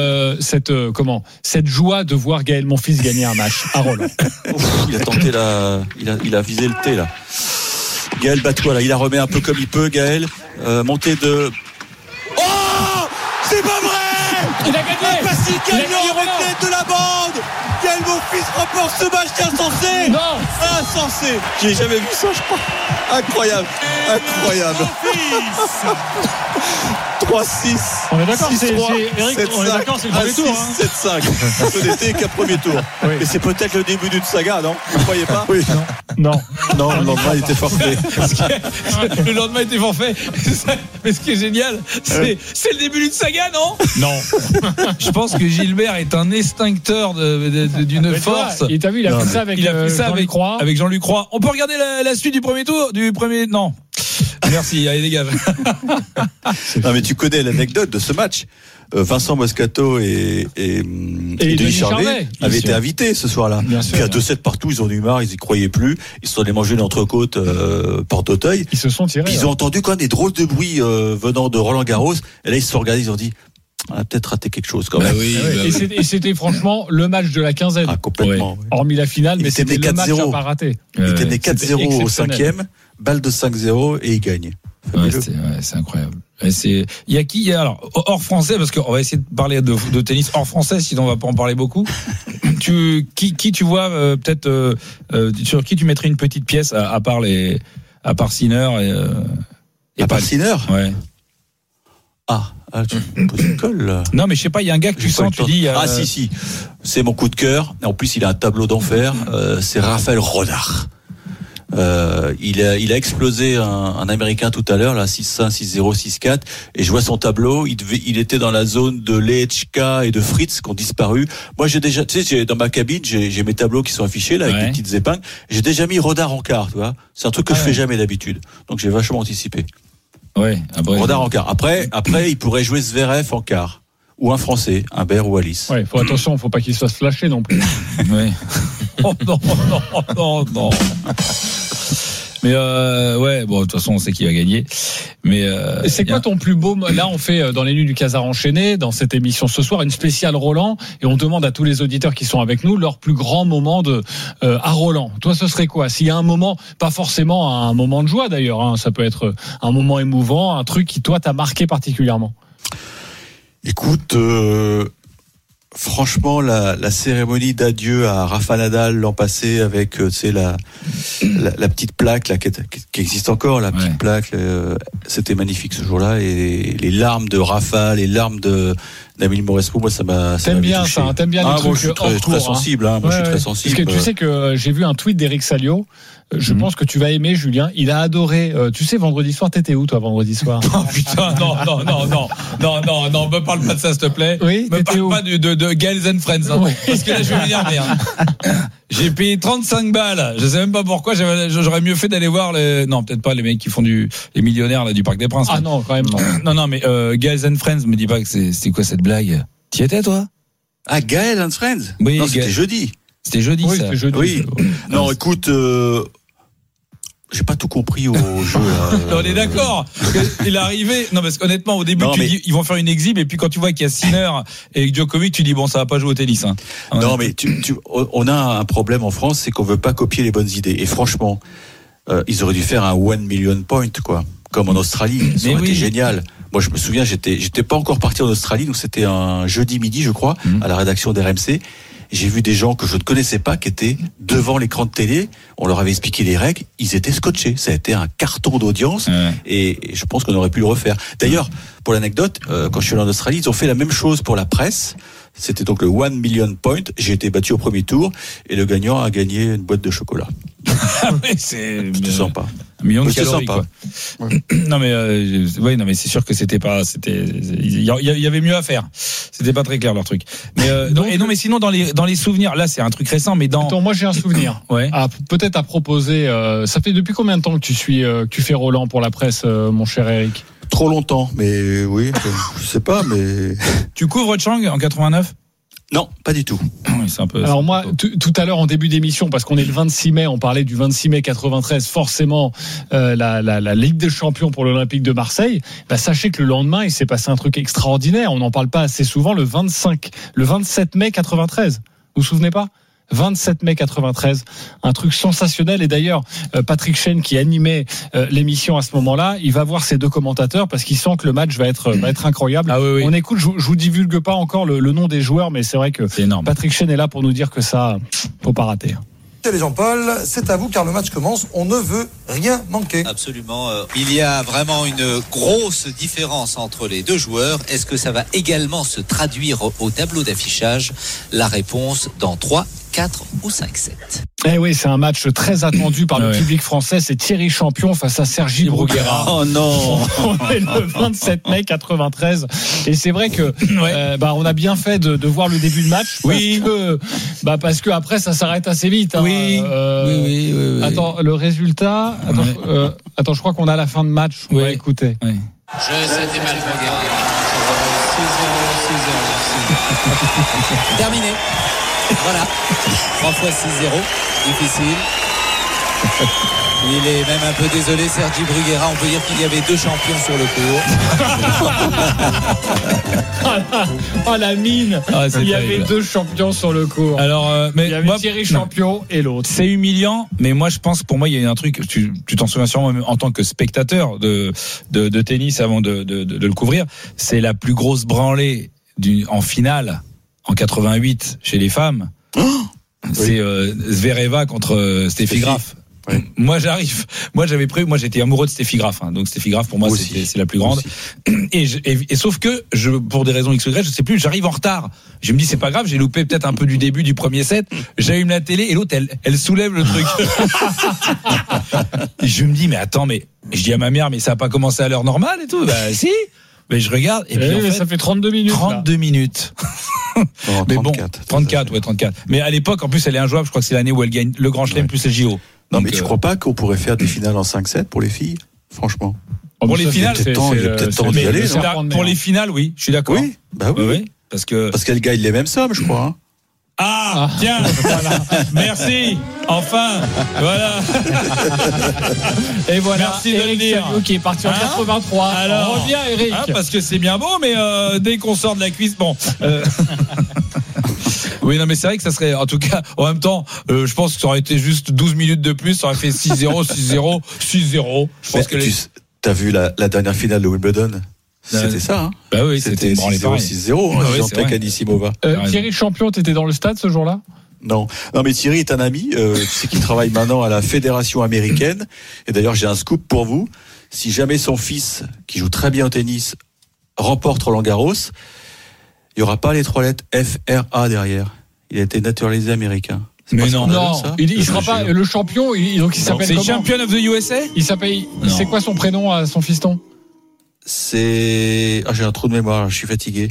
cette joie de voir Gaël Monfils gagner un match à Roland.
Il a tenté il a visé le thé, là. Gaël bat-toi là, il la remet un peu comme il peut, Gaël. Montée de. Oh, c'est pas vrai.
Il a gagné.
Un passif gagnant avec l'aide de la bande. Gaël Monfils remporte ce match insensé.
Non,
insensé. J'ai jamais vu ça, je crois. Incroyable. 3-6.
On est d'accord,
Eric, on est d'accord, c'est le premier tour. 7-5. Ce n'était qu'un premier tour. Oui. Mais c'est peut-être le début d'une saga, non ? Vous ne croyez pas ?
Oui. Non,
le lendemain, il était forfait.
Le lendemain, il était forfait. Mais ce qui est génial, c'est le début d'une saga, non ?
Non.
Je pense que Gilbert est un extincteur d'une force.
Et t'as vu, il a fait ça avec Jean-Luc Roy.
Avec Jean-Luc Roy. On peut regarder la suite du premier tour ? Non. Merci, allez, dégage.
Non, mais tu connais l'anecdote de ce match. Vincent Moscato et Denis Charvet avaient été invités ce soir-là. Puis à 2-7 partout, ils ont eu marre, ils y croyaient plus. Ils se sont allés manger une entrecôte porte Auteuil.
Ils se sont tirés.
Puis ils ont entendu quand même des drôles de bruits venant de Roland Garros. Et là, ils se sont regardés, ils ont dit. On a peut-être raté quelque chose quand même.
Et c'était franchement le match de la quinzaine.
Ah, complètement.
Oui. Hormis la finale, mais c'était le match à pas rater.
Il était né 4-0 au 5e, balle de 5-0 et il gagne.
C'est incroyable. Il y a qui alors hors français, parce qu'on va essayer de parler de tennis hors français, sinon on va pas en parler beaucoup. Qui tu vois peut-être sur qui tu mettrais une petite pièce à part Sinner et
à part Sinner.
Ouais.
Tu me poses une colle là.
Non, mais je sais pas, il y a un gars que tu sens, tu dis.
Si, c'est mon coup de cœur. En plus, il a un tableau d'enfer. C'est Raphaël Rodar. Il a explosé un Américain tout à l'heure, là, 6-1, 6-0, 6-4. Et je vois son tableau. Il était dans la zone de Lechka et de Fritz qui ont disparu. Moi, j'ai déjà, dans ma cabine, j'ai mes tableaux qui sont affichés là avec des petites épingles. J'ai déjà mis Rodar en quart, tu vois. C'est un truc que je fais jamais d'habitude. Donc j'ai vachement anticipé.
Ouais,
Rodar en quart. Après, il pourrait jouer Zverev en quart. Ou un Français, un Humbert ou Alice.
Ouais, faut pas qu'il se fasse flasher non plus.
Ouais. Oh non. Mais bon, de toute façon, on sait qui va gagner. Mais
c'est quoi ton plus beau? Là, on fait dans les nuits du Casar enchaîné, dans cette émission ce soir, une spéciale Roland, et on demande à tous les auditeurs qui sont avec nous leur plus grand moment à Roland. Toi, ce serait quoi? S'il y a un moment, pas forcément un moment de joie d'ailleurs, hein, ça peut être un moment émouvant, un truc qui toi t'a marqué particulièrement.
Écoute, franchement, la cérémonie d'adieu à Rafa Nadal l'an passé avec, tu sais, la petite plaque là, qui existe encore, la petite plaque, c'était magnifique ce jour-là, et les larmes de Rafa, les larmes d'Amile Mauresmo, moi ça m'a
bien
touché.
Ça, t'aimes bien les trucs
moi, je suis très sensible, moi je suis très sensible.
Parce que tu sais que j'ai vu un tweet d'Eric Salio Je pense que tu vas aimer, Julien. Il a adoré. Tu sais, vendredi soir, t'étais où, toi, vendredi soir?
Oh putain, non, me parle pas de ça, s'il te plaît.
Oui,
me parle pas de Gales and Friends, hein, oui. Parce que là, je vais m'énerver. J'ai payé 35 balles. Je sais même pas pourquoi. J'aurais mieux fait d'aller voir non, peut-être pas les mecs qui font les millionnaires là du Parc des Princes.
Ah non, quand même non.
Non, mais Gales and Friends, me dis pas que c'est quoi cette blague? T'y étais, toi?
Ah, Gales and Friends?
Oui,
non, c'était jeudi.
C'était jeudi,
oui,
ça.
C'était jeudi.
Oui. Non, écoute, j'ai pas tout compris au jeu.
On est d'accord. Il est arrivé. Non, parce qu'honnêtement, au début, dis, ils vont faire une exhibe, et puis quand tu vois qu'il y a Sinner et Djokovic, tu dis bon, ça va pas jouer au tennis. Hein.
Non, mais on a un problème en France, c'est qu'on veut pas copier les bonnes idées. Et franchement, ils auraient dû faire un 1 million point, quoi, comme en Australie. Ça aurait été génial. Moi, je me souviens, j'étais pas encore parti en Australie, donc c'était un jeudi midi, je crois, à la rédaction d'RMC. J'ai vu des gens que je ne connaissais pas qui étaient devant l'écran de télé. On leur avait expliqué les règles. Ils étaient scotchés. Ça a été un carton d'audience. Et je pense qu'on aurait pu le refaire. D'ailleurs, pour l'anecdote, quand je suis allé en Australie, ils ont fait la même chose pour la presse. C'était donc le 1 million point. J'ai été battu au premier tour. Et le gagnant a gagné une boîte de chocolat.
C'est
sympa.
Un million de calories, quoi. Ouais. Non mais c'est sûr que c'était pas, il y avait mieux à faire. C'était pas très clair leur truc. Mais mais sinon dans les souvenirs, là c'est un truc récent, mais
Attends, moi j'ai un souvenir.
Ouais.
Peut-être à proposer. Ça fait depuis combien de temps que tu fais Roland pour la presse, mon cher Eric?
Trop longtemps, mais oui, je sais pas, mais.
Tu couvres Chang en 89?
Non, pas du tout.
Oui, c'est un peu.
Alors moi, tout à l'heure en début d'émission, parce qu'on est le 26 mai, on parlait du 26 mai 93, forcément la Ligue des Champions pour l'Olympique de Marseille. Bah, sachez que le lendemain, il s'est passé un truc extraordinaire. On n'en parle pas assez souvent. Le 27 mai 93. Vous vous souvenez pas? 27 mai 93, un truc sensationnel. Et d'ailleurs, Patrick Chêne, qui animait l'émission à ce moment-là, il va voir ses deux commentateurs parce qu'il sent que le match va être incroyable.
Ah, oui.
On écoute, je vous divulgue pas encore le nom des joueurs, mais c'est vrai que Patrick Chêne est là pour nous dire que ça, faut pas rater.
Allez Jean-Paul, c'est à vous car le match commence, on ne veut rien manquer.
Absolument, il y a vraiment une grosse différence entre les deux joueurs. Est-ce que ça va également se traduire au tableau d'affichage? La réponse dans 3, 4 ou 5-7.
Eh oui, c'est un match très attendu par le public français. C'est Thierry Champion face à Sergi Bruguera.
Oh non.
On est le 27 mai 93. Et c'est vrai que on a bien fait de voir le début de match. Parce que après ça s'arrête assez vite. Hein.
Oui.
Attends, le résultat. Attends, je crois qu'on a la fin de match. On va écouter.
Je c'était mal Bruguera. 6-0. Terminé. Voilà, 3 fois 6-0, difficile. Il est même un peu désolé, Sergi Bruguera. On peut dire qu'il y avait 2 champions sur le
cours. Oh la mine. Il y avait 2 champions sur le cours.
Alors,
il y avait Thierry Champion et l'autre.
C'est humiliant, mais moi je pense, pour moi, il y a un truc. Tu t'en souviens sûrement même en tant que spectateur de tennis avant de le couvrir. C'est la plus grosse branlée en finale. En 88, chez les femmes, c'est Zvereva contre Steffi Graf.
Oui.
Moi, j'étais amoureux de Steffi Graf, hein, donc Steffi Graf pour moi c'est la plus grande. Et sauf que pour des raisons X ou Y, je sais plus, j'arrive en retard. Je me dis c'est pas grave, j'ai loupé peut-être un peu du début du premier set. J'allume la télé et l'autre elle soulève le truc. Et je me dis mais attends, mais je dis à ma mère mais ça a pas commencé à l'heure normale et tout. Bah si. Mais je regarde et puis en fait,
ça fait 32 minutes.
32 minutes.
Non,
mais
34,
bon, 34. Mais à l'époque, en plus, elle est injouable. Je crois que c'est l'année où elle gagne le Grand Chelem plus les JO.
Non, donc, mais tu crois pas qu'on pourrait faire des finales en 5-7 pour les filles? Franchement.
Pour les finales,
il y a peut-être temps d'y aller.
Pour les finales, oui, je suis d'accord.
Oui, bah oui. Parce qu'elles gagnent les mêmes sommes, je crois. Hein.
Ah, tiens, voilà. Merci. Enfin, voilà.
Et voilà.
Merci de le dire.
Qui est parti en 83.
Alors,
on revient, Eric.
Parce que c'est bien beau, mais dès qu'on sort de la cuisse, bon. Oui, non, mais c'est vrai que ça serait, en tout cas, en même temps, je pense que ça aurait été juste 12 minutes de plus, ça aurait fait 6-0, 6-0, 6-0. Je pense que
t'as vu la dernière finale de Wimbledon? C'était ça, hein?
Bah oui, c'était
6-0, 6-0, Jean-Pierre Anisimova.
Thierry Champion, t'étais dans le stade ce jour-là?
Non, mais Thierry est un ami, tu sais qu'il travaille maintenant à la Fédération américaine. Et d'ailleurs, j'ai un scoop pour vous. Si jamais son fils, qui joue très bien au tennis, remporte Roland-Garros, il n'y aura pas les 3 lettres FRA derrière. Il a été naturalisé américain.
Mais non,
il sera pas le champion. Donc il s'appelle comment ?
C'est Champion of the USA.
Il s'appelle. C'est quoi son prénom à son fiston ?
J'ai un trou de mémoire, je suis fatigué,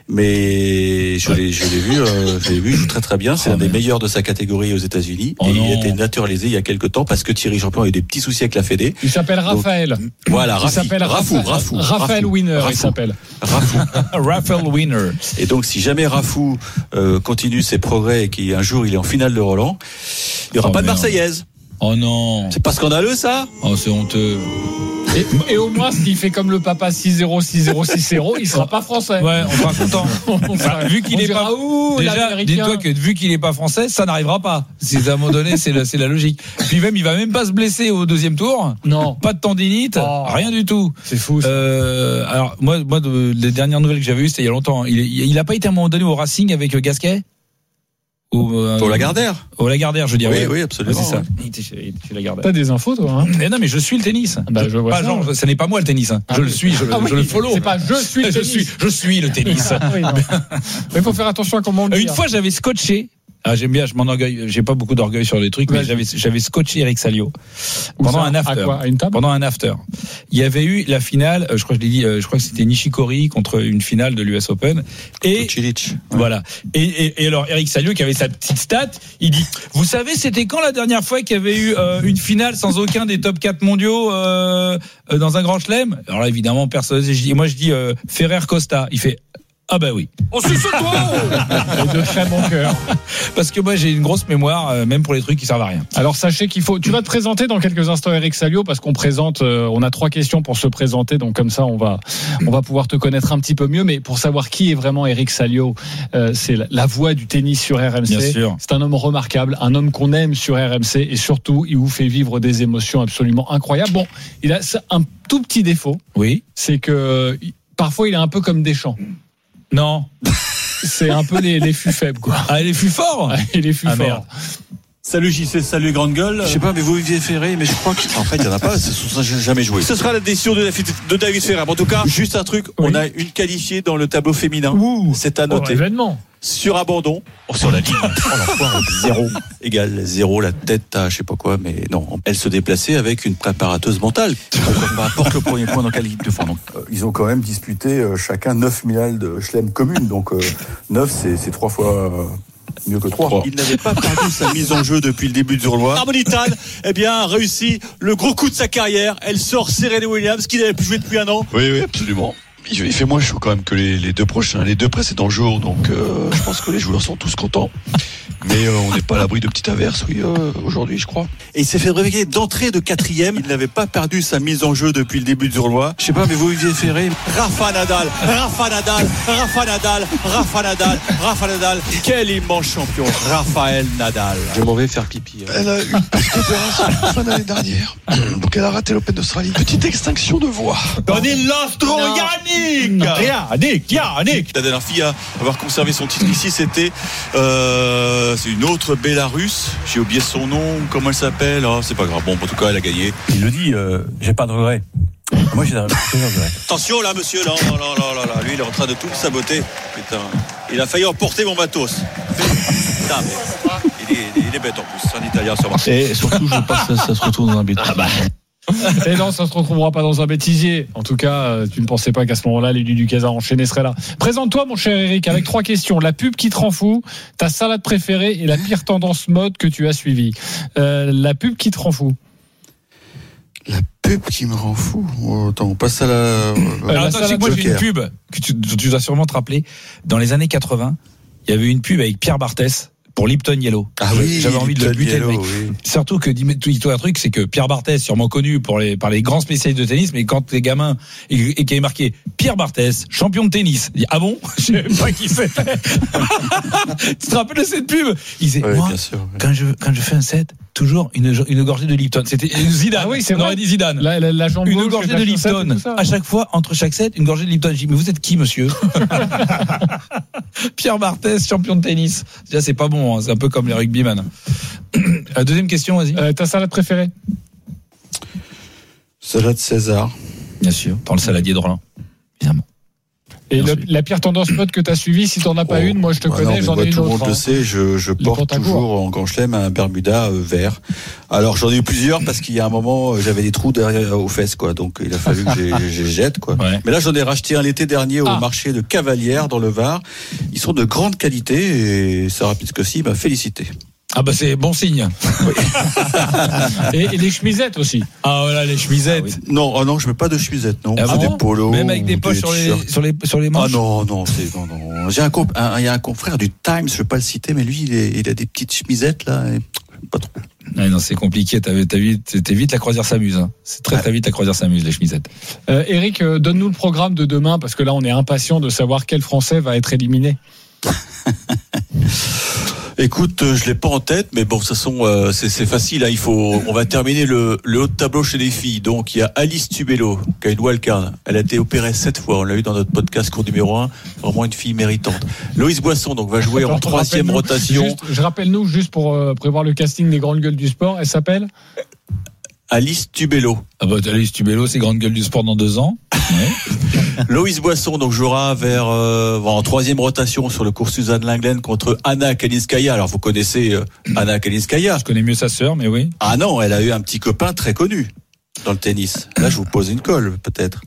mais je l'ai vu, il joue très très bien. C'est un des meilleurs de sa catégorie aux États-Unis et il a été naturalisé il y a quelques temps parce que Thierry Champion a eu des petits soucis avec la Fédé.
Il s'appelle Raphaël.
Donc, voilà,
Raphaël Winner, il s'appelle.
Raphaël Winner.
Et donc, si jamais Rafou continue ses progrès et qu'un jour il est en finale de Roland, il n'y aura pas de Marseillaise.
Oh non.
C'est pas scandaleux ça ?
Oh, c'est honteux.
Et au moins, s'il fait comme le papa 6-0, 6-0, 6-0, il sera pas français.
Ouais, on sera content. Vu qu'il est pas. Déjà, dis-toi que vu qu'il est pas français, ça n'arrivera pas. Si à un moment donné, c'est la logique. Puis même, il va même pas se blesser au deuxième tour.
Non.
Pas de tendinite, rien du tout.
C'est fou.
Alors, moi, les dernières nouvelles que j'avais eues, c'était il y a longtemps. Il a pas été à un moment donné au Racing avec Gasquet?
Au Lagardère.
Au Lagardère, je veux dire.
Oui, absolument.
C'est ça. Il était chez Lagardère.
T'as des infos, toi, hein?
Mais non, mais je suis le tennis.
Je vois
pas
ça.
genre, ce n'est pas moi le tennis. Je le suis, je le follow.
C'est pas je suis le tennis.
Je suis le tennis.
Oui, mais il faut faire attention à comment on le dit.
Une fois, j'avais scotché. J'aime bien, je m'enorgueille. J'ai pas beaucoup d'orgueil sur les trucs, mais j'avais scotché Eric Salio pendant un after.
À quoi ? À une table ?
Pendant un after. Il y avait eu la finale. Je crois que je l'ai dit. Je crois que c'était Nishikori contre une finale de l'US Open. Et
Cilic.
Voilà. Et alors Eric Salio qui avait sa petite stat, il dit vous savez c'était quand la dernière fois qu'il y avait eu une finale sans aucun des top 4 mondiaux dans un grand chelem ? Alors là évidemment personne. Moi je dis Ferrer Costa. Il fait ah bah oui.
On suce toi. De très bon cœur.
Parce que moi j'ai une grosse mémoire, même pour les trucs qui servent à rien.
Alors sachez qu'il faut. Tu vas te présenter dans quelques instants, Eric Salio, parce qu'on présente. On a 3 questions pour se présenter, donc comme ça on va pouvoir te connaître un petit peu mieux. Mais pour savoir qui est vraiment Eric Salio, c'est la voix du tennis sur RMC.
Bien sûr.
C'est un homme remarquable, un homme qu'on aime sur RMC et surtout il vous fait vivre des émotions absolument incroyables. Bon, il a un tout petit défaut.
Oui.
C'est que parfois il est un peu comme Deschamps.
Non.
C'est un peu les fûts faibles, quoi.
Ah, les fûts forts.
Et les fûts forts. Merde.
Salut JC, salut Grande Gueule.
Je sais pas, mais vous Olivier Ferré, mais je crois qu'en fait, il n'y en a pas, ça j'ai jamais joué. Ce sera la décision de David Ferré. En tout cas, juste un truc, on a une qualifiée dans le tableau féminin. C'est à noter.
Événement.
Sur abandon, sur la ligne. Zéro. Égal, zéro, la tête à je sais pas quoi, mais non. Elle se déplaçait avec une préparateuse mentale. Peu importe le premier point dans quelle équipe de France.
Ils ont quand même disputé chacun 9 finales de Chelem communes. Donc 9, c'est 3 fois mieux que 3.
Il n'avait pas perdu sa mise en jeu depuis le début du tournoi.
Harmonitan, a réussi le gros coup de sa carrière. Elle sort Serena Williams, qui n'avait plus joué depuis un an.
Oui, absolument. Il fait moins chaud quand même que les deux précédents jours, donc je pense que les joueurs sont tous contents. Mais on n'est pas à l'abri de petites averses, aujourd'hui, je crois.
Et il s'est fait réveiller d'entrée de 4e. Il n'avait pas perdu sa mise en jeu depuis le début du tournoi. Je sais pas, mais vous Olivier Ferré.
Rafa Nadal. Quel immense champion, Raphaël Nadal.
Je m'en vais faire pipi. Elle a eu une petite opération fin d'année dernière, donc elle a raté l'Open d'Australie. Petite extinction de voix.
Donilostro Yannick.
La dernière fille à avoir conservé son titre ici, c'était c'est une autre Bélarusse. J'ai oublié son nom. Comment elle s'appelle ? C'est pas grave. Bon, en tout cas, elle a gagné.
Il le dit, j'ai pas de regrets. Moi, j'ai de regrets.
Attention là, monsieur. Là. Lui, il est en train de tout saboter. Putain. Il a failli emporter mon matos. Putain, mais il est bête en plus. C'est un Italien sur Marseille.
Et surtout, je pense que ça se retrouve dans un bêtisier.
Et non, ça se retrouvera pas dans un bêtisier. En tout cas, tu ne pensais pas qu'à ce moment-là, les du Casar enchaîné seraient là. Présente-toi, mon cher Eric, avec 3 questions. La pub qui te rend fou, ta salade préférée et la pire tendance mode que tu as suivie. La pub qui te rend fou.
La pub qui me rend fou. Attends, on passe à la.
Moi, j'ai une pub que tu dois sûrement te rappeler. Dans les années 80, il y avait une pub avec Pierre Barthès pour Lipton Yellow.
Ah oui,
j'avais envie de le buter,
Yellow,
le mec. Oui. Surtout que, dis-toi un truc, c'est que Pierre Barthès, sûrement connu par les grands spécialistes de tennis, mais quand t'es gamin et qui est marqué Pierre Barthès, champion de tennis, il dit ah bon, je sais même pas qui c'était. Tu te rappelles de cette pub? Il disait moi, bien sûr, quand je fais un set, toujours une gorgée de Lipton. C'était Zidane. Ah oui, c'est vrai. On aurait dit Zidane.
La jambe
une gorgée de Lipton. À chaque fois, entre chaque set, une gorgée de Lipton. Je dis mais vous êtes qui, monsieur? Pierre Barthès, champion de tennis. Déjà, c'est pas bon. Hein. C'est un peu comme les rugbyman. Deuxième question, vas-y.
Ta salade préférée?
Salade César.
Bien sûr. Dans le saladier de Roland. Évidemment.
Et la pire tendance mode que tu as suivie, si tu n'en as pas une, moi je te connais, j'en ai une
tout
autre.
Le monde le sait, je porte toujours en Grand Chelem un Bermuda vert. Alors j'en ai eu plusieurs parce qu'il y a un moment j'avais des trous derrière aux fesses, quoi. Donc il a fallu que je jette, quoi. Ouais. Mais là j'en ai racheté un l'été dernier au marché de Cavalières dans le Var. Ils sont de grande qualité et Sarah Pitzkowski m'a félicité.
Ah bah c'est bon signe.
Oui. et les chemisettes aussi.
Ah voilà les chemisettes.
Ah, oui. Non, je mets pas de chemisettes, non.
Ah
des polos.
Même avec des poches sur les manches.
Ah non. J'ai il y a un confrère du Times, je vais pas le citer, mais lui il a des petites chemisettes là, et pas trop.
Ouais, non, c'est compliqué. T'es vite la croisière s'amuse. Hein. C'est très vite la croisière s'amuse les chemisettes.
Eric, donne-nous le programme de demain parce que là on est impatient de savoir quel Français va être éliminé.
Écoute, je l'ai pas en tête, mais bon, de toute façon, c'est facile. Hein, on va terminer le haut de tableau chez les filles. Donc, il y a Alice Tubello, qui a une wildcard. Elle a été opérée 7 fois. On l'a eu dans notre podcast cours numéro 1. Vraiment une fille méritante. Loïs Boisson, donc, va jouer en 3e rotation.
Rappelle-nous, juste pour prévoir le casting des grandes gueules du sport. Elle s'appelle
Alice Tubello.
Ah bah, Alice Tubello, c'est grande gueule du sport dans 2 ans. Ouais.
Loïs Boisson donc jouera en 3e rotation sur le cours Suzanne Lenglen contre Anna Kalinskaya. Alors vous connaissez Anna Kalinskaya.
Je connais mieux sa sœur, mais oui.
Ah non, elle a eu un petit copain très connu dans le tennis. Là, je vous pose une colle peut-être.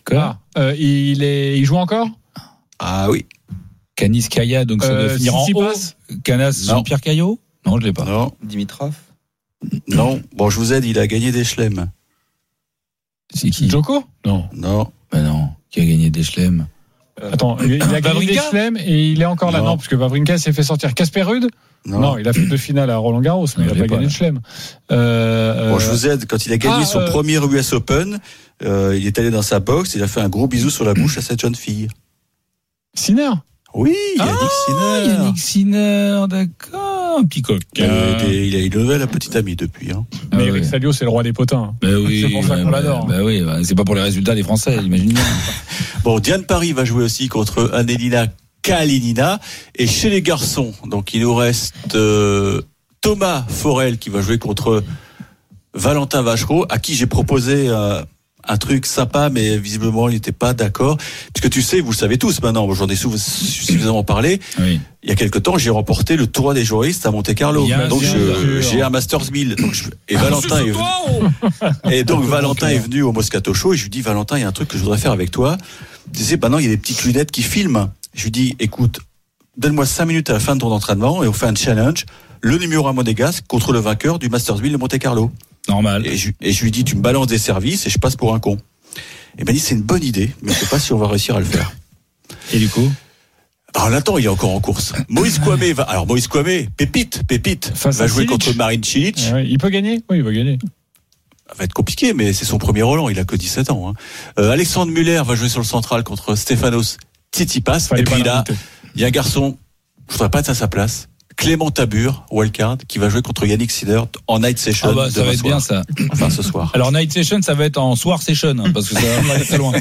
Il joue encore?
Ah oui.
Kalinskaya, donc ça doit finir en haut. Canas Jean-Pierre Caillot? Non, je l'ai pas.
Non.
Dimitrov?
Non. Bon, je vous aide. Il a gagné des chelems.
C'est qui?
Djoko?
Non.
Bah non. Qui a gagné des chelems?
Attends, il a gagné des chelems et il est encore là. Non, parce que Wawrinka s'est fait sortir. Casper Ruud? Non, il a fait 2 finales à Roland Garros, mais il n'a pas gagné de chelem.
Bon, je vous aide. Quand il a gagné son premier US Open, il est allé dans sa box, il a fait un gros bisou sur la bouche à cette jeune fille.
Sinner?
Oui, Yannick
Sinner, d'accord. Un petit coq.
Il a élevé la petite amie depuis. Hein.
Mais Eric Salio, c'est le roi des potins.
Bah oui,
c'est pour ça qu'on l'adore.
Bah oui, c'est pas pour les résultats des Français, imagine bien.
Bon, Diane Paris va jouer aussi contre Annelina Kalinina. Et chez les garçons, donc il nous reste Thomas Forel qui va jouer contre Valentin Vachereau, à qui j'ai proposé un truc sympa, mais visiblement il n'était pas d'accord. Puisque tu sais, vous le savez tous maintenant, j'en ai suffisamment parlé. Oui. Il y a quelque temps, j'ai remporté le tournoi des juristes à Monte-Carlo. Donc j'ai un Masters 1000. Et Valentin est venu. Et donc Valentin est venu au Moscato Show et je lui dis, Valentin, il y a un truc que je voudrais faire avec toi. Tu sais, maintenant il y a des petites lunettes qui filment. Je lui dis, écoute, donne-moi 5 minutes à la fin de ton entraînement et on fait un challenge. Le numéro 1 monégasque contre le vainqueur du Masters 1000 de Monte-Carlo.
Normal.
Et je lui dis, tu me balances des services et je passe pour un con. Et ben dit, c'est une bonne idée, mais je sais pas si on va réussir à le faire.
Et du coup?
Alors l'attends, il est encore en course. Moïse Kouamé pépite, va jouer contre Marin Cilic.
Il peut gagner? Oui, il va gagner.
Ça va être compliqué, mais c'est son premier Roland, il a que 17 ans. Hein. Alexandre Muller va jouer sur le central contre Stefanos Tsitsipas. Et puis là, il y a un garçon, je voudrais pas être à sa place, Clément Tabur, wildcard, qui va jouer contre Yannick Sinner en night session.
Ah bah, ça va être bien ça.
Enfin, ce soir.
Alors night session, ça va être en soir session, hein, parce que ça va aller très loin.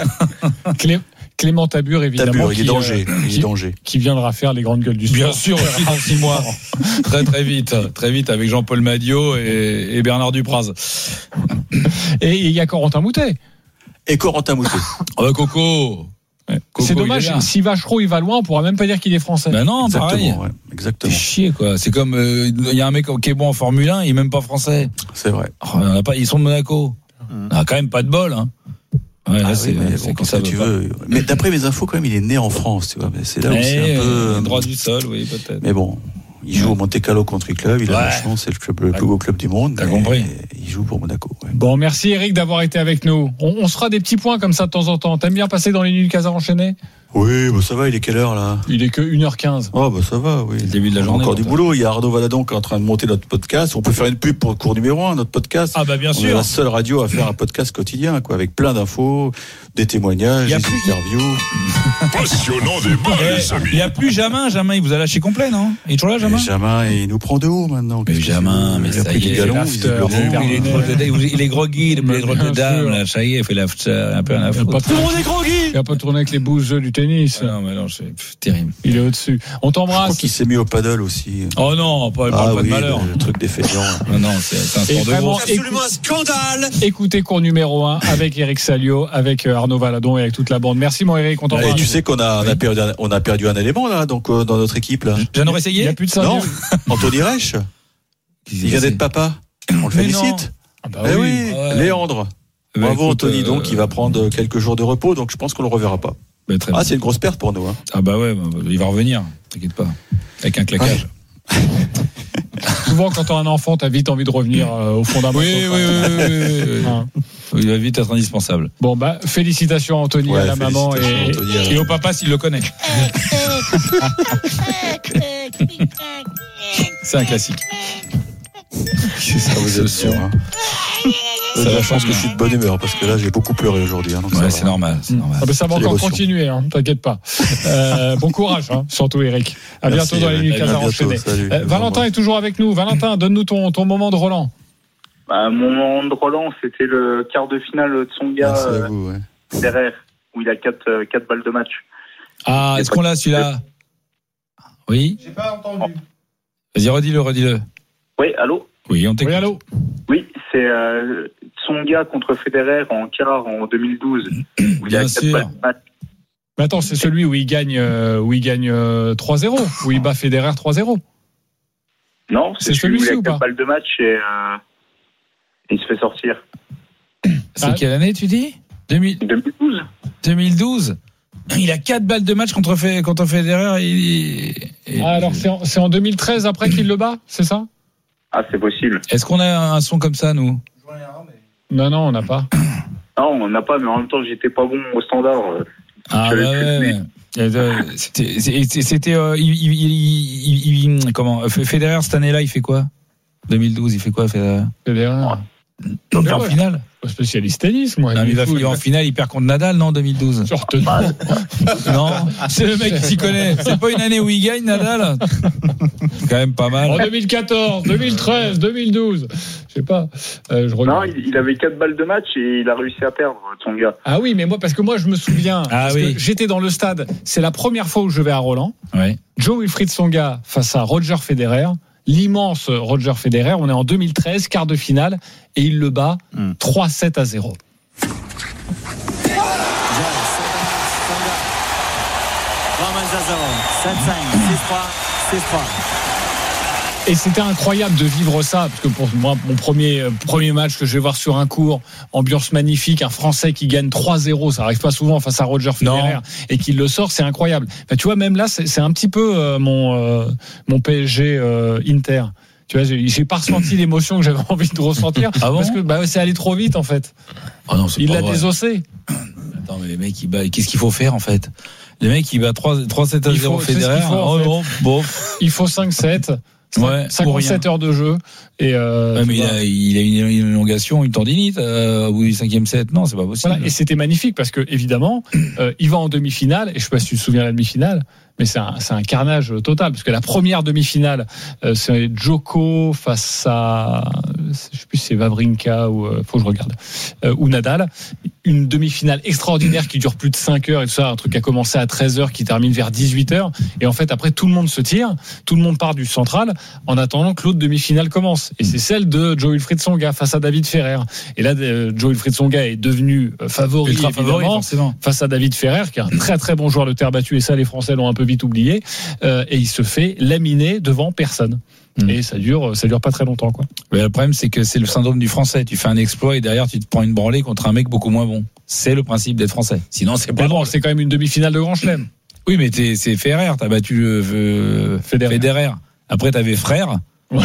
Clément Tabur, évidemment.
Il est danger.
Qui viendra faire les grandes gueules du sport.
Bien sûr, aussi dans 6 mois. Très vite, avec Jean-Paul Madio et Bernard Dupraz.
Et il y a Corentin Moutet.
Oh bah Coco,
c'est dommage, si Vachereau il va loin, on pourra même pas dire qu'il est français.
Ben non,
exactement,
pareil.
Ouais, exactement.
C'est chier quoi. C'est comme il y a un mec qui est bon en Formule 1, il est même pas français.
C'est vrai.
Ils sont de Monaco. On a quand même pas de bol, hein.
Ouais, c'est quand ça tu veux. Mais d'après mes infos, quand même, il est né en France, tu vois. Mais c'est là où c'est un peu
droit du sol, oui, peut-être.
Mais bon, il joue au Monte Carlo Country Club. Il a la chance, c'est le plus beau club du monde.
T'as compris.
Il joue pour Monaco. Ouais.
Bon, merci Eric d'avoir été avec nous. On se fera des petits points comme ça de temps en temps. T'aimes bien passer dans les nuits du Casar enchaîné?
Oui, bah ça va, il est quelle heure là?
Il est que 1h15.
Oh bah ça va, oui.
Le début de la journée.
Encore du boulot. Il y a Arnaud Valadon qui est en train de monter notre podcast. On peut faire une pub pour le cours numéro 1, notre podcast.
Ah bah bien sûr.
On est la seule radio à faire un podcast quotidien, quoi, avec plein d'infos, des témoignages, des interviews.
Passionnant débat, les amis.
Il n'y a plus Jamin, il vous a lâché complet, non? Il est toujours là, Jamin?
Jamin, il nous prend de haut maintenant.
Mais Jamin, mais ça y est. Il est groggy, il est drôle de dame, là. Ça y est, il fait l'after, un peu un after.
Tout le monde est groggy! Il a pas tourné avec les bouses du tennis. tennis.
Non, mais non, c'est terrible.
Il est au-dessus. On
Je
t'embrasse.
crois qu'il s'est mis au paddle aussi.
Oh non, pas de malheur.
Le truc des feignants.
Non, c'est un sport de gros.
Absolument un scandale.
Écoutez cours numéro 1 avec Eric Salio, avec Arnaud Valadon et avec toute la bande. Merci mon Eric, on t'embrasse.
Et tu sais qu'on a perdu un élément là, donc dans notre équipe là.
J'en aurais essayé.
Il n'y a plus de ça.
Non, Anthony Reich. Il vient d'être papa. On le félicite.
Ah bah
oui.
Ouais.
Léandre. Bravo
écoute,
Anthony, donc il va prendre quelques jours de repos, donc je pense qu'on le reverra pas.
Très bien.
C'est une grosse perte pour nous. Hein.
Ah bah ouais, il va revenir, t'inquiète pas. Avec un claquage.
Ouais.
Souvent, quand t'as un enfant, t'as vite envie de revenir au fondamentaux.
Oui. Il va vite être indispensable.
Bon, félicitations à Anthony, à la maman
et au papa s'il le connaît. C'est un classique.
C'est ça, vous êtes sûr. Hein. Je pense que je suis de bonne humeur parce que là j'ai beaucoup pleuré aujourd'hui. Hein,
c'est normal.
Ça va encore continuer, t'inquiète pas. Bon courage, surtout Eric. À bientôt dans les nuits Casar enchaînées. Valentin est toujours avec nous. Valentin, donne-nous ton moment de Roland.
Mon moment de Roland, c'était le quart de finale de Tsonga Federer, où il a 4 balles de match.
Ah, est-ce qu'on l'a celui-là? Oui.
J'ai pas entendu.
Vas-y, redis-le.
Oui, allô?
Oui, on t'écoute.
Oui, allô?
Oui, c'est Tsonga contre Federer en quart en 2012. Où il a 4 balles de match.
Mais attends, c'est celui où il gagne 3-0, où il bat Federer 3-0.
Non, c'est celui-ci où il a 4 balles de match et il se fait sortir.
C'est quelle année tu dis?
2012.
2012. Il a 4 balles de match contre Federer.
Alors c'est en 2013 après qu'il le bat, c'est ça?
Ah, c'est possible.
Est-ce qu'on a un son comme ça, nous?
Non, on n'a pas.
Non, on n'a pas, mais en même temps, j'étais pas bon au standard.
C'était comment Federer cette année-là, il fait quoi? 2012, il fait quoi Federer? En finale.
Spécialiste tennis, moi.
Non, il va finir en finale, il perd contre Nadal, non, 2012. Non, c'est le mec qui s'y connaît. C'est pas une année où il gagne, Nadal. C'est quand même pas mal.
En 2014, 2013, 2012. Je sais pas.
Non, il avait 4 balles de match et il a réussi à perdre, Tsonga.
Ah oui, mais parce que moi, je me souviens. Que j'étais dans le stade. C'est la première fois où je vais à Roland.
Ouais.
Joe-Wilfried Tsonga face à Roger Federer. L'immense Roger Federer, on est en 2013, quart de finale, et il le bat 3-7-0. Et c'était incroyable de vivre ça, parce que pour moi, mon premier match que je vais voir sur un court, ambiance magnifique, un Français qui gagne 3-0, ça arrive pas souvent face à Roger Federer, et qui le sort, c'est incroyable. Enfin, tu vois, même là, c'est un petit peu mon PSG Inter. Tu vois, j'ai pas ressenti l'émotion que j'avais envie de ressentir, parce que c'est allé trop vite en fait.
Oh non,
il l'a désossé.
Attends, mais les mecs, qu'est-ce qu'il faut faire en fait? Les mecs, il bat 3-7-0 Federer.
Il faut 5-7. 57 heures de jeu et
mais il a une élongation, une tendinite au bout du 5e set. Non, c'est pas possible.
Voilà, et c'était magnifique parce que évidemment il va en demi-finale et je sais pas si tu te souviens de la demi-finale, mais c'est un carnage total parce que la première demi-finale c'est Djoko face à je sais plus si c'est Wawrinka ou faut que je regarde ou Nadal, une demi-finale extraordinaire qui dure plus de 5 heures et tout ça, un truc qui a commencé à 13h qui termine vers 18h et en fait après tout le monde se tire, tout le monde part du central en attendant que l'autre demi-finale commence et c'est celle de Joe-Wilfried Tsonga face à David Ferrer et là Joe-Wilfried Tsonga est devenu favori face à David Ferrer qui est un très très bon joueur de terre battue et ça les Français l'ont un peu vite oublié et il se fait laminer devant personne. Et ça dure pas très longtemps quoi.
Mais le problème c'est que c'est le syndrome du Français, tu fais un exploit et derrière tu te prends une branlée contre un mec beaucoup moins bon. C'est le principe d'être Français. Sinon c'est pas
bon, c'est quand même une demi-finale de Grand Chelem.
Oui, mais c'est Ferrer, t'as battu Federer. Après t'avais Frère.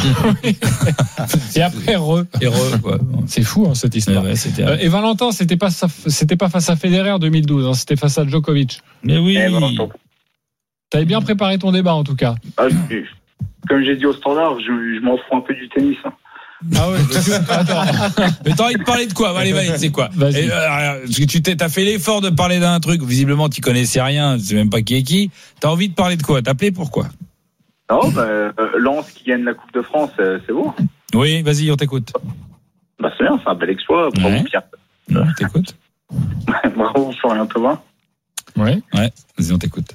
Et après
quoi.
C'est fou cette histoire. Et Valentin, c'était pas face à Federer 2012, c'était face à Djokovic.
Mais oui.
T'avais bien préparé ton débat en tout cas.
Comme j'ai dit au standard, je m'en fous un peu du tennis.
Ah ouais, attends. Mais t'as envie de parler de quoi? Allez, c'est quoi? Parce que tu t'as fait l'effort de parler d'un truc, visiblement tu connaissais rien, tu sais même pas qui est qui. T'as envie de parler de quoi? T'as appelé pourquoi?
Non, Lens qui gagne la Coupe de France, c'est beau.
Oui, vas-y, on t'écoute.
C'est bien, c'est un bel exploit. Bravo Pierre.
On t'écoute.
Bravo Florian Thauvin.
Ouais.
Vas-y, on t'écoute.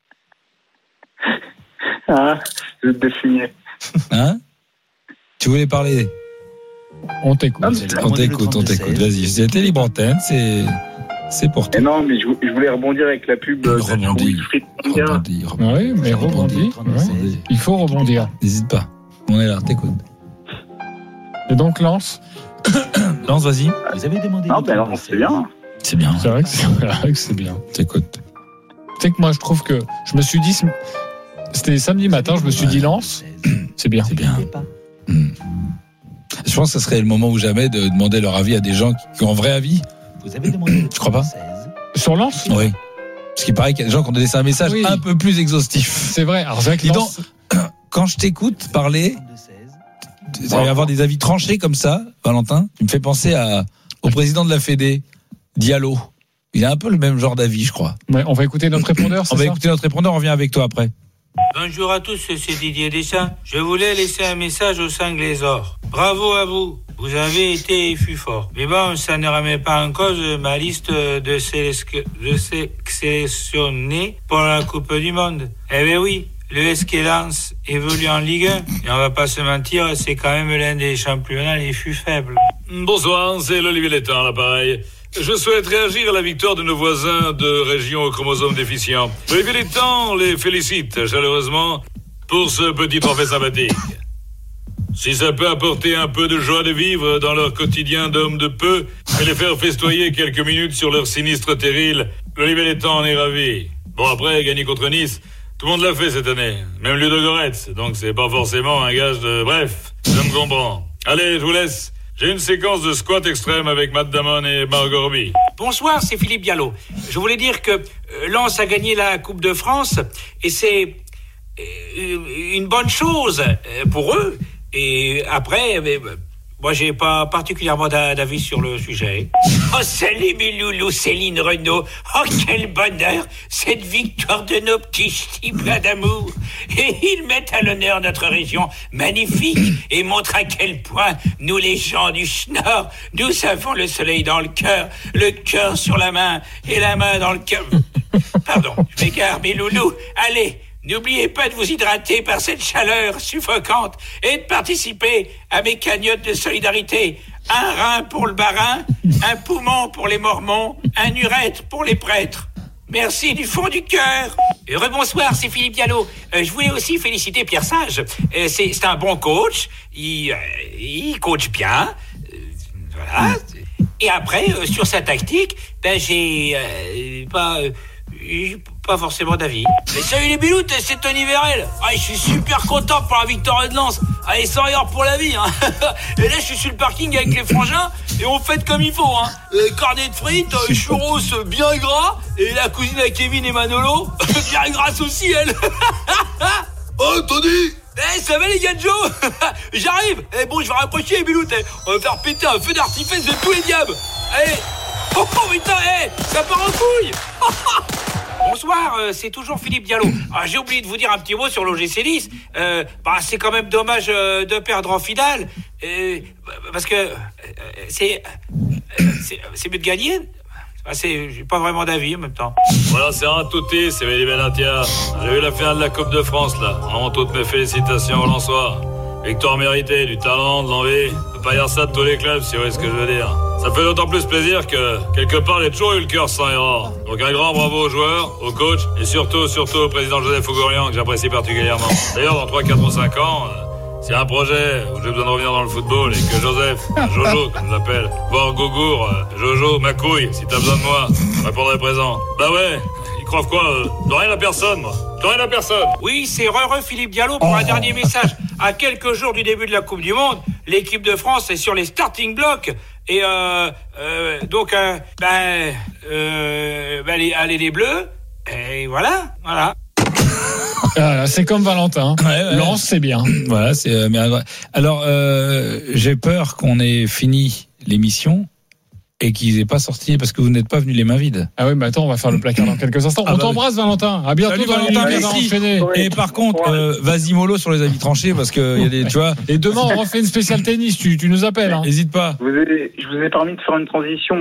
Ah, je vais te définir.
Hein? Tu voulais parler?
On t'écoute.
On t'écoute. Vas-y, c'était libre antenne, c'est pour toi.
Non, mais je voulais rebondir avec la pub.
Rebondis.
Oui, mais rebondis. Il faut rebondir.
N'hésite pas. On est là, t'écoute.
Et donc, Lance,
vas-y.
Vous avez demandé. Non, ben alors, c'est bien.
C'est bien.
C'est vrai que c'est bien.
T'écoute.
Tu sais que moi, je trouve que je me suis dit, c'était samedi matin, je me suis dit, Lance, c'est bien.
C'est bien. Je pense que ce serait le moment ou jamais de demander leur avis à des gens qui ont un vrai avis.
Vous avez demandé.
Tu crois pas?
Sur Lance?
Oui. Parce qu'il paraît qu'il y a des gens qui ont laissé un message un peu plus exhaustif.
C'est vrai. Alors, c'est vrai que Lance...
quand je t'écoute parler, tu vas avoir des avis tranchés comme ça, Valentin. Tu me fais penser au président de la Fédé, Diallo. Il a un peu le même genre d'avis, je crois.
Ouais, on va écouter notre répondeur, c'est ça?
On va écouter notre répondeur, on revient avec toi après.
Bonjour à tous, c'est Didier Deschamps. Je voulais laisser un message aux Cinglésors. Bravo à vous, vous avez été fut fort. Mais bon, ça ne remet pas en cause ma liste de sélectionnés pour la Coupe du Monde. Eh bien oui, le SK Lens évolue en Ligue 1. Et on va pas se mentir, c'est quand même l'un des championnats les plus faibles.
Bonsoir, c'est l'Olivier Létang à l'appareil. Je souhaite réagir à la victoire de nos voisins de région aux chromosomes déficients. Olivier Létang les félicite chaleureusement pour ce petit trophée sympathique. Si ça peut apporter un peu de joie de vivre dans leur quotidien d'hommes de peu et les faire festoyer quelques minutes sur leur sinistre terril, l'Olivier Létang en est ravi. Bon, après, gagner contre Nice, tout le monde l'a fait cette année, même Ludogorets, donc c'est pas forcément un gage de... Bref, je me comprends. Allez, je vous laisse. J'ai une séquence de squat extrême avec Matt Damon et Margot Robbie.
Bonsoir, c'est Philippe Diallo. Je voulais dire que Lens a gagné la Coupe de France et c'est une bonne chose pour eux. Et après, moi, j'ai pas particulièrement d'avis sur le sujet. Oh, salut mes loulous, Céline Renaud. Oh, quel bonheur, cette victoire de nos petits ch'tis pleins d'amour. Et ils mettent à l'honneur notre région magnifique et montrent à quel point nous, les gens du Schnorr, nous avons le soleil dans le cœur sur la main et la main dans le cœur. Pardon, je m'égare, mes loulous. Allez, n'oubliez pas de vous hydrater par cette chaleur suffocante et de participer à mes cagnottes de solidarité. Un rein pour le barin, un poumon pour les mormons, un urètre pour les prêtres. Merci du fond du cœur. Rebonsoir, c'est Philippe Diallo. Je voulais aussi féliciter Pierre Sage. C'est un bon coach. Il coach bien. Voilà. Et après, sur sa tactique, j'ai pas forcément d'avis. Mais salut les biloutes, c'est Tony Vérel. Je suis super content pour la victoire de Lens. Allez, 100 € pour la vie. Et là, je suis sur le parking avec les frangins et on fait comme il faut. Cornet de frites, churros bien gras et la cousine à Kevin et Manolo, bien grasse aussi, elle.
Oh, Tony!
Ça va les gars de Joe? J'arrive. Bon, je vais rapprocher les biloutes. On va faire péter un feu d'artifice de tous les diables. Allez. Oh putain, ça part en couille. Bonsoir, c'est toujours Philippe Diallo. J'ai oublié de vous dire un petit mot sur l'OGC Nice. C'est quand même dommage de perdre en finale. Parce que c'est mieux de gagner. J'ai pas vraiment d'avis en même temps.
Voilà, c'est un touté, c'est Béli Benatia. J'ai vu la finale de la Coupe de France, là. Vraiment, toutes mes félicitations aux Lensois. Victoire méritée, du talent, de l'envie. On peut pas dire ça de tous les clubs, si vous voyez ce que je veux dire. Ça fait d'autant plus plaisir que, quelque part, j'ai toujours eu le cœur sans erreur. Donc un grand bravo aux joueurs, aux coachs, et surtout au président Joseph Ougorian, que j'apprécie particulièrement. D'ailleurs, dans 3, 4 ou 5 ans, c'est un projet où j'ai besoin de revenir dans le football et que Joseph, Jojo, comme je l'appelle, voire Gougour, Jojo, ma couille, si t'as besoin de moi, je répondrai présent. Bah ouais, ils croient quoi, de rien à personne, moi. De rien à personne.
Oui, c'est heureux Philippe Diallo pour un dernier message. À quelques jours du début de la Coupe du Monde, l'équipe de France est sur les starting blocks. Et donc, allez les Bleus. Et voilà.
C'est comme Valentin. Ouais. Lance, c'est bien.
Voilà, c'est. Alors, j'ai peur qu'on ait fini l'émission et qu'ils aient pas sorti parce que vous n'êtes pas venus les mains vides.
Ah oui, mais attends, on va faire le placard dans quelques instants. On t'embrasse, Valentin. À bientôt.
Salut, Valentin. Merci. Et par contre, vas-y mollo sur les avis tranchés parce que il y a des, tu vois.
Et demain, on refait une spéciale tennis. Tu nous appelles.
N'hésite pas.
Je vous ai permis de faire une transition.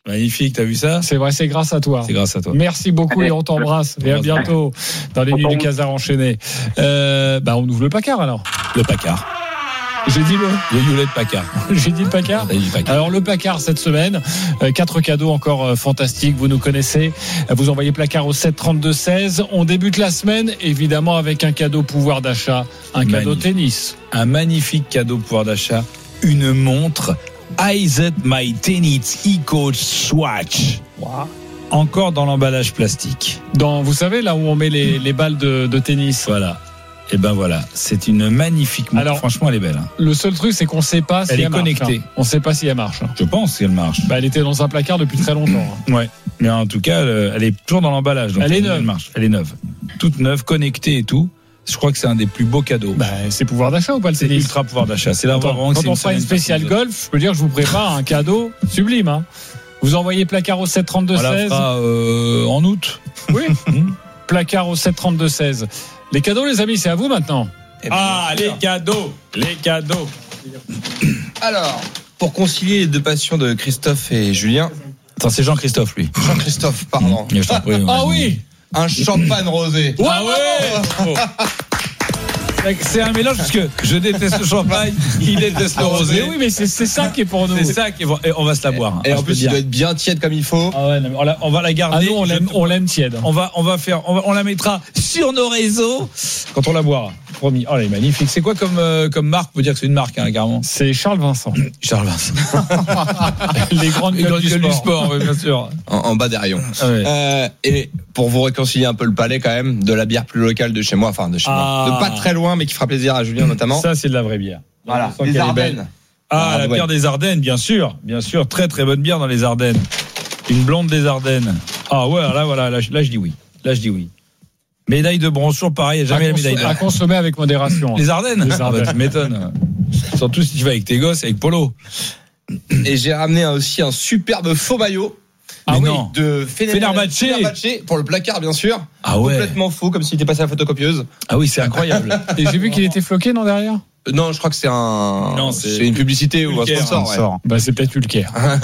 Magnifique, t'as vu ça?
C'est vrai, c'est grâce à toi.
C'est grâce à toi.
Merci beaucoup et on t'embrasse. Et à bientôt dans les nuits du Casar enchaîné. On ouvre le placard alors.
Le placard.
J'ai dit
le Hewlett Packard.
J'ai dit le placard. Alors le placard cette semaine, 4 cadeaux encore fantastiques, vous nous connaissez. Vous envoyez placard au 732-16. On débute la semaine évidemment avec un cadeau pouvoir d'achat, cadeau tennis.
Un magnifique cadeau pouvoir d'achat, une montre IZ My Tennis E-Coach Swatch.
Wow.
Encore dans l'emballage plastique.
Vous savez là où on met les balles de tennis.
Voilà. Et ben voilà, c'est une magnifique montre. Alors, franchement, elle est belle.
Le seul truc, c'est qu'on ne sait pas si elle est
connectée.
On ne sait pas si elle marche.
Je pense qu'elle marche.
Elle était dans un placard depuis très longtemps.
Ouais. Mais en tout cas, elle est toujours dans l'emballage. Donc
elle est neuve.
Elle marche. Elle est neuve. Toute neuve, connectée et tout. Je crois que c'est un des plus beaux cadeaux.
C'est pouvoir d'achat ou pas le tennis?
C'est ultra pouvoir d'achat. C'est là
quand on fera une spéciale golf, je peux dire que je vous prépare un cadeau sublime. Vous envoyez placard au 732-16.
On la fera en août.
Oui. Placard au 732-16. Les cadeaux, les amis, c'est à vous maintenant.
Les cadeaux.
Alors, pour concilier les deux passions de Christophe et Julien.
Attends, c'est Jean-Christophe, lui.
Jean-Christophe, pardon.
Oui.
Un champagne rosé.
C'est un mélange parce que je déteste le champagne, il déteste le rosé.
Oui, mais c'est ça qui est pour nous.
C'est ça qui est pour... Et on va se la boire.
Et en plus, il doit être bien tiède comme il faut.
On va la garder.
Nous, on l'aime tiède.
On la mettra sur nos réseaux quand on la boira. Promis. Oh, elle est magnifique. C'est quoi comme marque? On peut dire que c'est une marque, carrément.
C'est Charles Vincent.
Charles Vincent.
Les grandes gueules du sport,
oui, bien sûr.
En bas des rayons. Et pour vous réconcilier un peu le palais, quand même, de la bière plus locale de chez moi, de pas très loin, mais qui fera plaisir à Julien notamment.
Ça, c'est de la vraie bière.
Voilà. Les Ardennes.
La bière des Ardennes, bien sûr. Très, très bonne bière dans les Ardennes. Une blonde des Ardennes. Là, je dis oui. Médaille de bronze, pareil, jamais la médaille d'or.
À consommer avec modération.
Les Ardennes. Tu m'étonnes. Surtout si tu vas avec tes gosses, avec Polo.
Et j'ai ramené aussi un superbe faux maillot. De
Fenerbahçe
pour le placard, bien sûr. Complètement faux, comme s'il était passé à la photocopieuse.
Ah oui, c'est incroyable.
Et j'ai vu qu'il était floqué, non, derrière?
Non, je crois que c'est une publicité ou un sponsor.
C'est peut-être Ulker.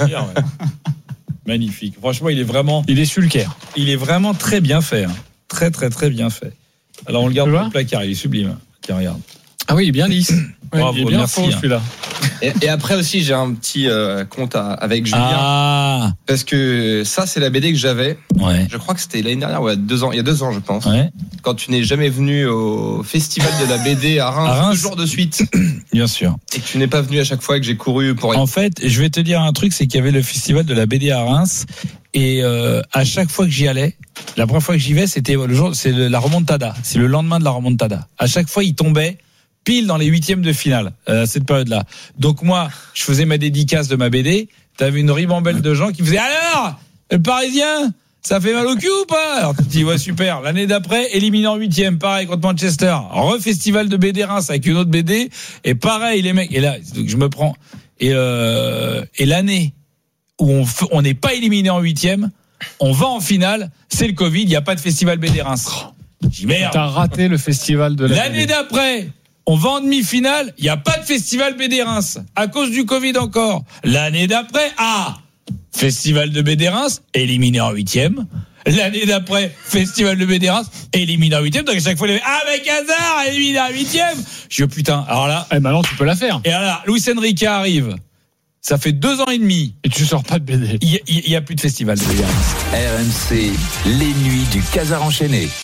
Magnifique. Franchement, il est Sulker. Il est vraiment très bien fait. Très, très, très bien fait. Alors, on le garde dans le placard. Il est sublime. Tiens, regarde.
Ah oui, il est bien lisse.
Bravo,
il est bien
merci,
faux, celui-là.
Et après aussi, j'ai un petit compte avec Julien. Parce que ça, c'est la BD que j'avais.
Ouais.
Je crois que c'était l'année dernière, il y a 2 ans. Il y a 2 ans, je pense.
Ouais.
Quand tu n'es jamais venu au festival de la BD à Reims 2 jours de suite.
Bien sûr.
Et que tu n'es pas venu à chaque fois que j'ai couru pour.
En fait, je vais te dire un truc, c'est qu'il y avait le festival de la BD à Reims. Et à chaque fois que j'y allais, la première fois que j'y vais, c'était la remontada. C'est le lendemain de la remontada. À chaque fois, il tombait pile dans les 8e de finale, cette période-là. Donc moi, je faisais ma dédicace de ma BD. T'avais une ribambelle de gens qui faisaient « Alors, le Parisien, ça fait mal au cul ou pas ?» Alors tu te dis « Ouais, super. » L'année d'après, éliminé en 8e, pareil contre Manchester. Refestival de BD Reims avec une autre BD. Et pareil, les mecs. Et là, je me prends. Et l'année où on n'est pas éliminé en 8e, on va en finale, c'est le Covid, il n'y a pas de festival BD Reims. Je dis merde.
T'as raté le festival de
l'année
BD.
D'après, on va en demi-finale, il n'y a pas de festival BD Reims, à cause du Covid encore. L'année d'après, festival de BD Reims, éliminé en 8e. L'année d'après, festival de BD Reims, éliminé en 8e. Donc à chaque fois, avec hasard, éliminé en 8e. Je dis putain, alors là.
Maintenant, tu peux la faire.
Et alors là, Luis Enrique arrive. Ça fait 2 ans et demi.
Et tu sors pas de BD.
Il y a plus de festival de BD.
RMC, les nuits du Casar enchaîné.